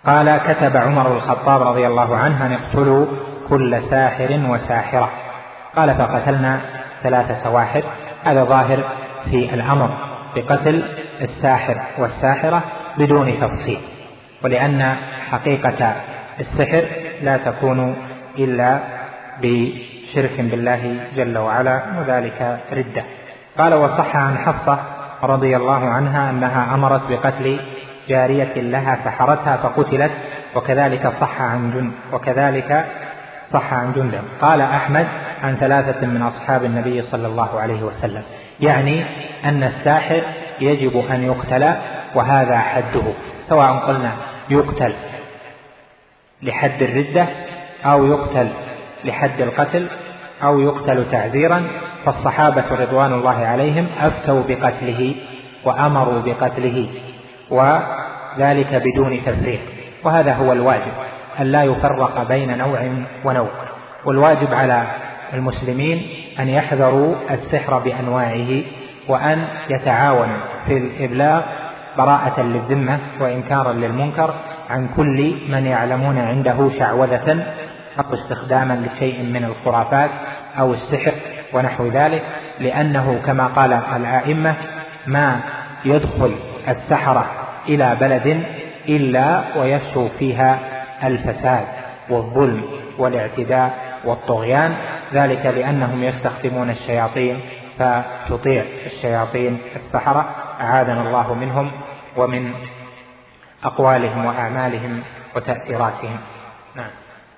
قال: كتب عمر الخطاب رضي الله عنه أن اقتلوا كل ساحر وساحرة. قال: فقتلنا ثلاث سواحر. هذا ظاهر في الأمر بقتل الساحر والساحرة بدون تفصيل، ولأن حقيقة السحر لا تكون إلا بشرك بالله جل وعلا، وذلك ردة. قال: وصح عن حفصة رضي الله عنها أنها أمرت بقتل جارية لها سحرتها فقتلت، وكذلك صح عن جند وكذلك صح عن جندب. قال أحمد: عن ثلاثة من أصحاب النبي صلى الله عليه وسلم، يعني أن الساحر يجب أن يقتل، وهذا حده، سواء قلنا يقتل لحد الردة أو يقتل لحد القتل أو يقتل تعزيرا. فالصحابة رضوان الله عليهم أفتوا بقتله وأمروا بقتله، وذلك بدون تفريق، وهذا هو الواجب، أن لا يفرق بين نوع ونوع. والواجب على المسلمين أن يحذروا السحر بأنواعه، وأن يتعاونوا في الإبلاغ براءة للذمة وإنكارا للمنكر عن كل من يعلمون عنده شعوذة أو استخداما لشيء من الخرافات أو السحر ونحو ذلك، لأنه كما قال الأئمة: ما يدخل السحرة إلى بلد إلا ويفشو فيها الفساد والظلم والاعتداء والطغيان، ذلك لأنهم يستخدمون الشياطين فتطيع الشياطين السحرة، أعاذنا الله منهم ومن أقوالهم وأعمالهم وتأثيراتهم. نعم.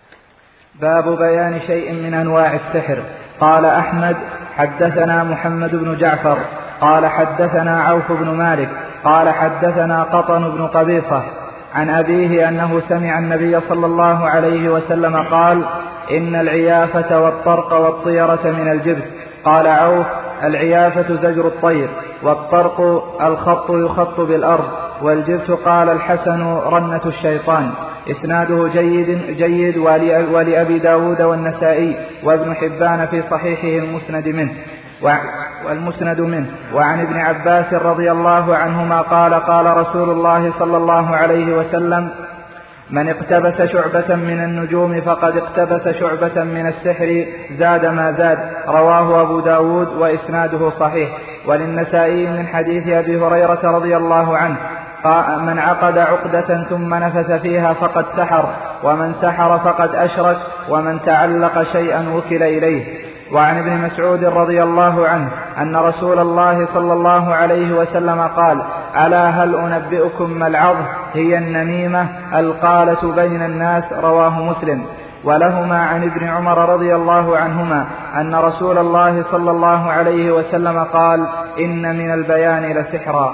باب بيان شيء من أنواع السحر. قال أحمد: حدثنا محمد بن جعفر قال حدثنا عوف بن مالك قال حدثنا قطن بن قبيصة عن أبيه أنه سمع النبي صلى الله عليه وسلم قال: إن العيافة والطرق والطيرة من الجبت. قال عوف: العيافة زجر الطير، والطرق الخط يخط بالأرض، والجبت قال الحسن رنة الشيطان. إسناده جيد جيد ولأبي داود والنسائي وابن حبان في صحيحه المسند منه والمسند منه وعن ابن عباس رضي الله عنهما قال: قال رسول الله صلى الله عليه وسلم: من اقتبس شعبة من النجوم فقد اقتبس شعبة من السحر زاد ما زاد. رواه أبو داود وإسناده صحيح. وللنسائي من حديث أبي هريرة رضي الله عنه: من عقد عقدة ثم نفث فيها فقد سحر، ومن سحر فقد أشرك، ومن تعلق شيئا وكل إليه. وعن ابن مسعود رضي الله عنه أن رسول الله صلى الله عليه وسلم قال: ألا هل أنبئكم ما العظ؟ هي النميمة القالة بين الناس. رواه مسلم. ولهما عن ابن عمر رضي الله عنهما أن رسول الله صلى الله عليه وسلم قال: إن من البيان لسحرا.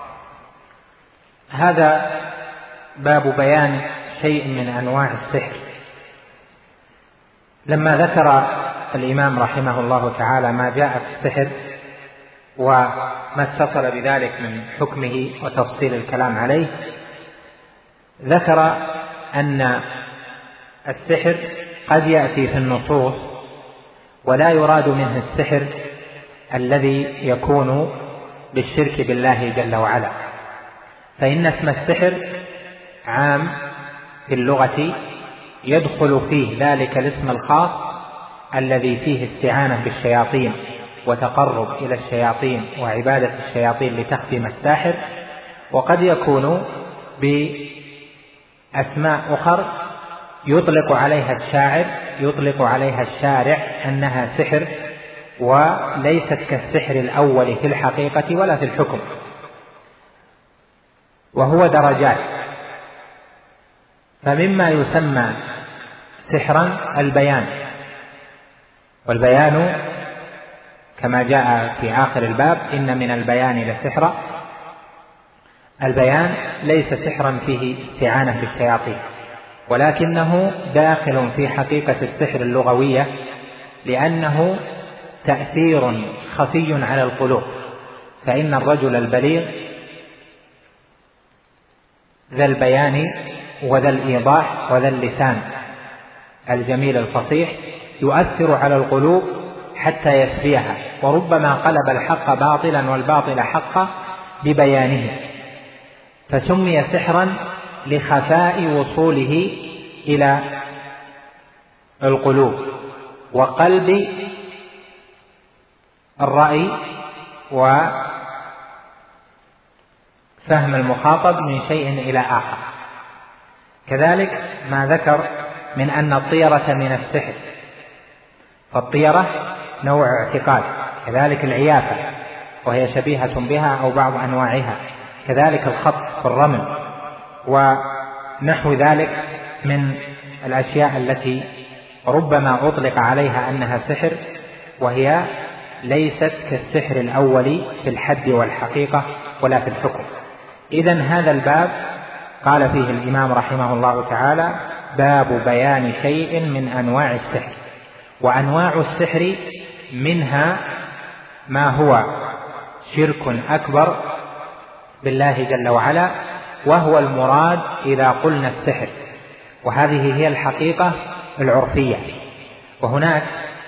هذا باب بيان شيء من أنواع السحر. لما ذكر الإمام رحمه الله تعالى ما جاء في السحر وما اتصل بذلك من حكمه وتفصيل الكلام عليه، ذكر أن السحر قد يأتي في النصوص ولا يراد منه السحر الذي يكون بالشرك بالله جل وعلا، فإن اسم السحر عام في اللغة يدخل فيه ذلك الاسم الخاص الذي فيه استعانة بالشياطين وتقرب إلى الشياطين وعبادة الشياطين لتخدم الساحر، وقد يكون بأسماء أخر يطلق عليها الشاعر يطلق عليها الشارع أنها سحر، وليست كالسحر الأول في الحقيقة ولا في الحكم، وهو درجات. فمما يسمى سحرا البيان، والبيان كما جاء في آخر الباب: إن من البيان لسحرا. البيان ليس سحرا فيه استعانة بالشياطين، ولكنه داخل في حقيقة السحر اللغوية، لأنه تأثير خفي على القلوب. فإن الرجل البليغ ذا البيان وذا الإيضاح وذا اللسان الجميل الفصيح يؤثر على القلوب حتى يسفيها، وربما قلب الحق باطلا والباطل حقا ببيانه، فسمي سحرا لخفاء وصوله إلى القلوب وقلب الرأي وفهم المخاطب من شيء إلى آخر. كذلك ما ذكر من أن الطيرة من السحر، فالطيرة نوع اعتقاد، كذلك العيافة وهي شبيهة بها أو بعض أنواعها، كذلك الخط في الرمل ونحو ذلك من الأشياء التي ربما أطلق عليها أنها سحر وهي ليست كالسحر الأول في الحد والحقيقة ولا في الحكم. إذن هذا الباب قال فيه الإمام رحمه الله تعالى: باب بيان شيء من أنواع السحر. وأنواع السحر منها ما هو شرك أكبر بالله جل وعلا، وهو المراد إذا قلنا السحر، وهذه هي الحقيقة العرفية. وهناك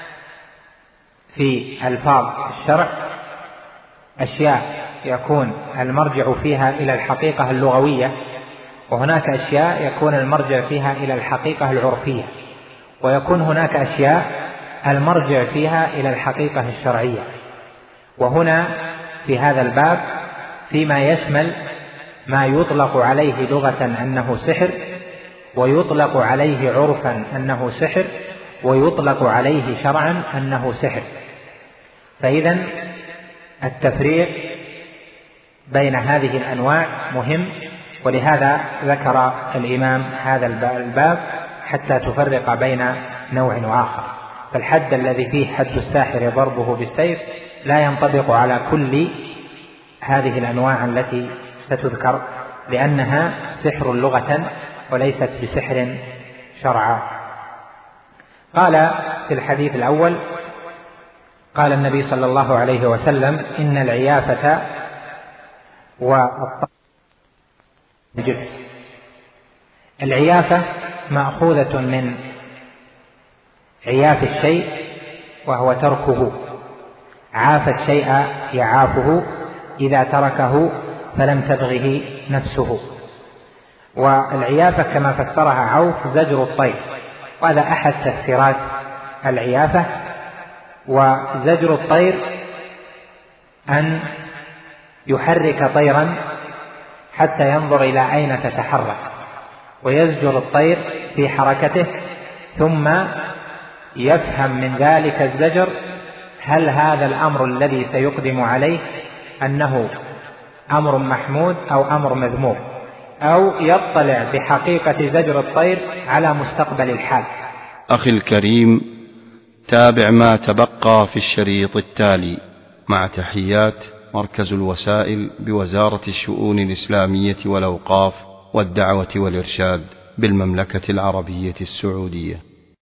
في ألفاظ الشرع أشياء يكون المرجع فيها إلى الحقيقة اللغوية، وهناك أشياء يكون المرجع فيها إلى الحقيقة العرفية، ويكون هناك أشياء المرجع فيها إلى الحقيقة الشرعية. وهنا في هذا الباب فيما يشمل ما يطلق عليه لغة أنه سحر، ويطلق عليه عرفا أنه سحر، ويطلق عليه شرعا أنه سحر. فإذن التفريق بين هذه الأنواع مهم، ولهذا ذكر الإمام هذا الباب حتى تفرق بين نوع وآخر. فالحد الذي فيه حد الساحر ضربه بالسيف لا ينطبق على كل هذه الأنواع التي ستذكر، لأنها سحر لغة وليست بسحر شرعا. قال في الحديث الأول: قال النبي صلى الله عليه وسلم: إن العيافة والطعن جبت. العيافة مأخوذة من عياف الشيء وهو تركه، عاف الشيء يعافه إذا تركه فلم تبغه نفسه. والعيافة كما فسرها عوف زجر الطير، وهذا أحد تفسيرات العيافة. وزجر الطير أن يحرك طيرا حتى ينظر إلى أين تتحرك، ويزجر الطير في حركته، ثم يفهم من ذلك الزجر هل هذا الأمر الذي سيقدم عليه أنه أمر محمود أو أمر مذموم، أو يطلع بحقيقة زجر الطير على مستقبل الحال. أخي الكريم، تابع ما تبقى في الشريط التالي مع تحيات مركز الوسائل بوزارة الشؤون الإسلامية والأوقاف والدعوة والإرشاد بالمملكة العربية السعودية.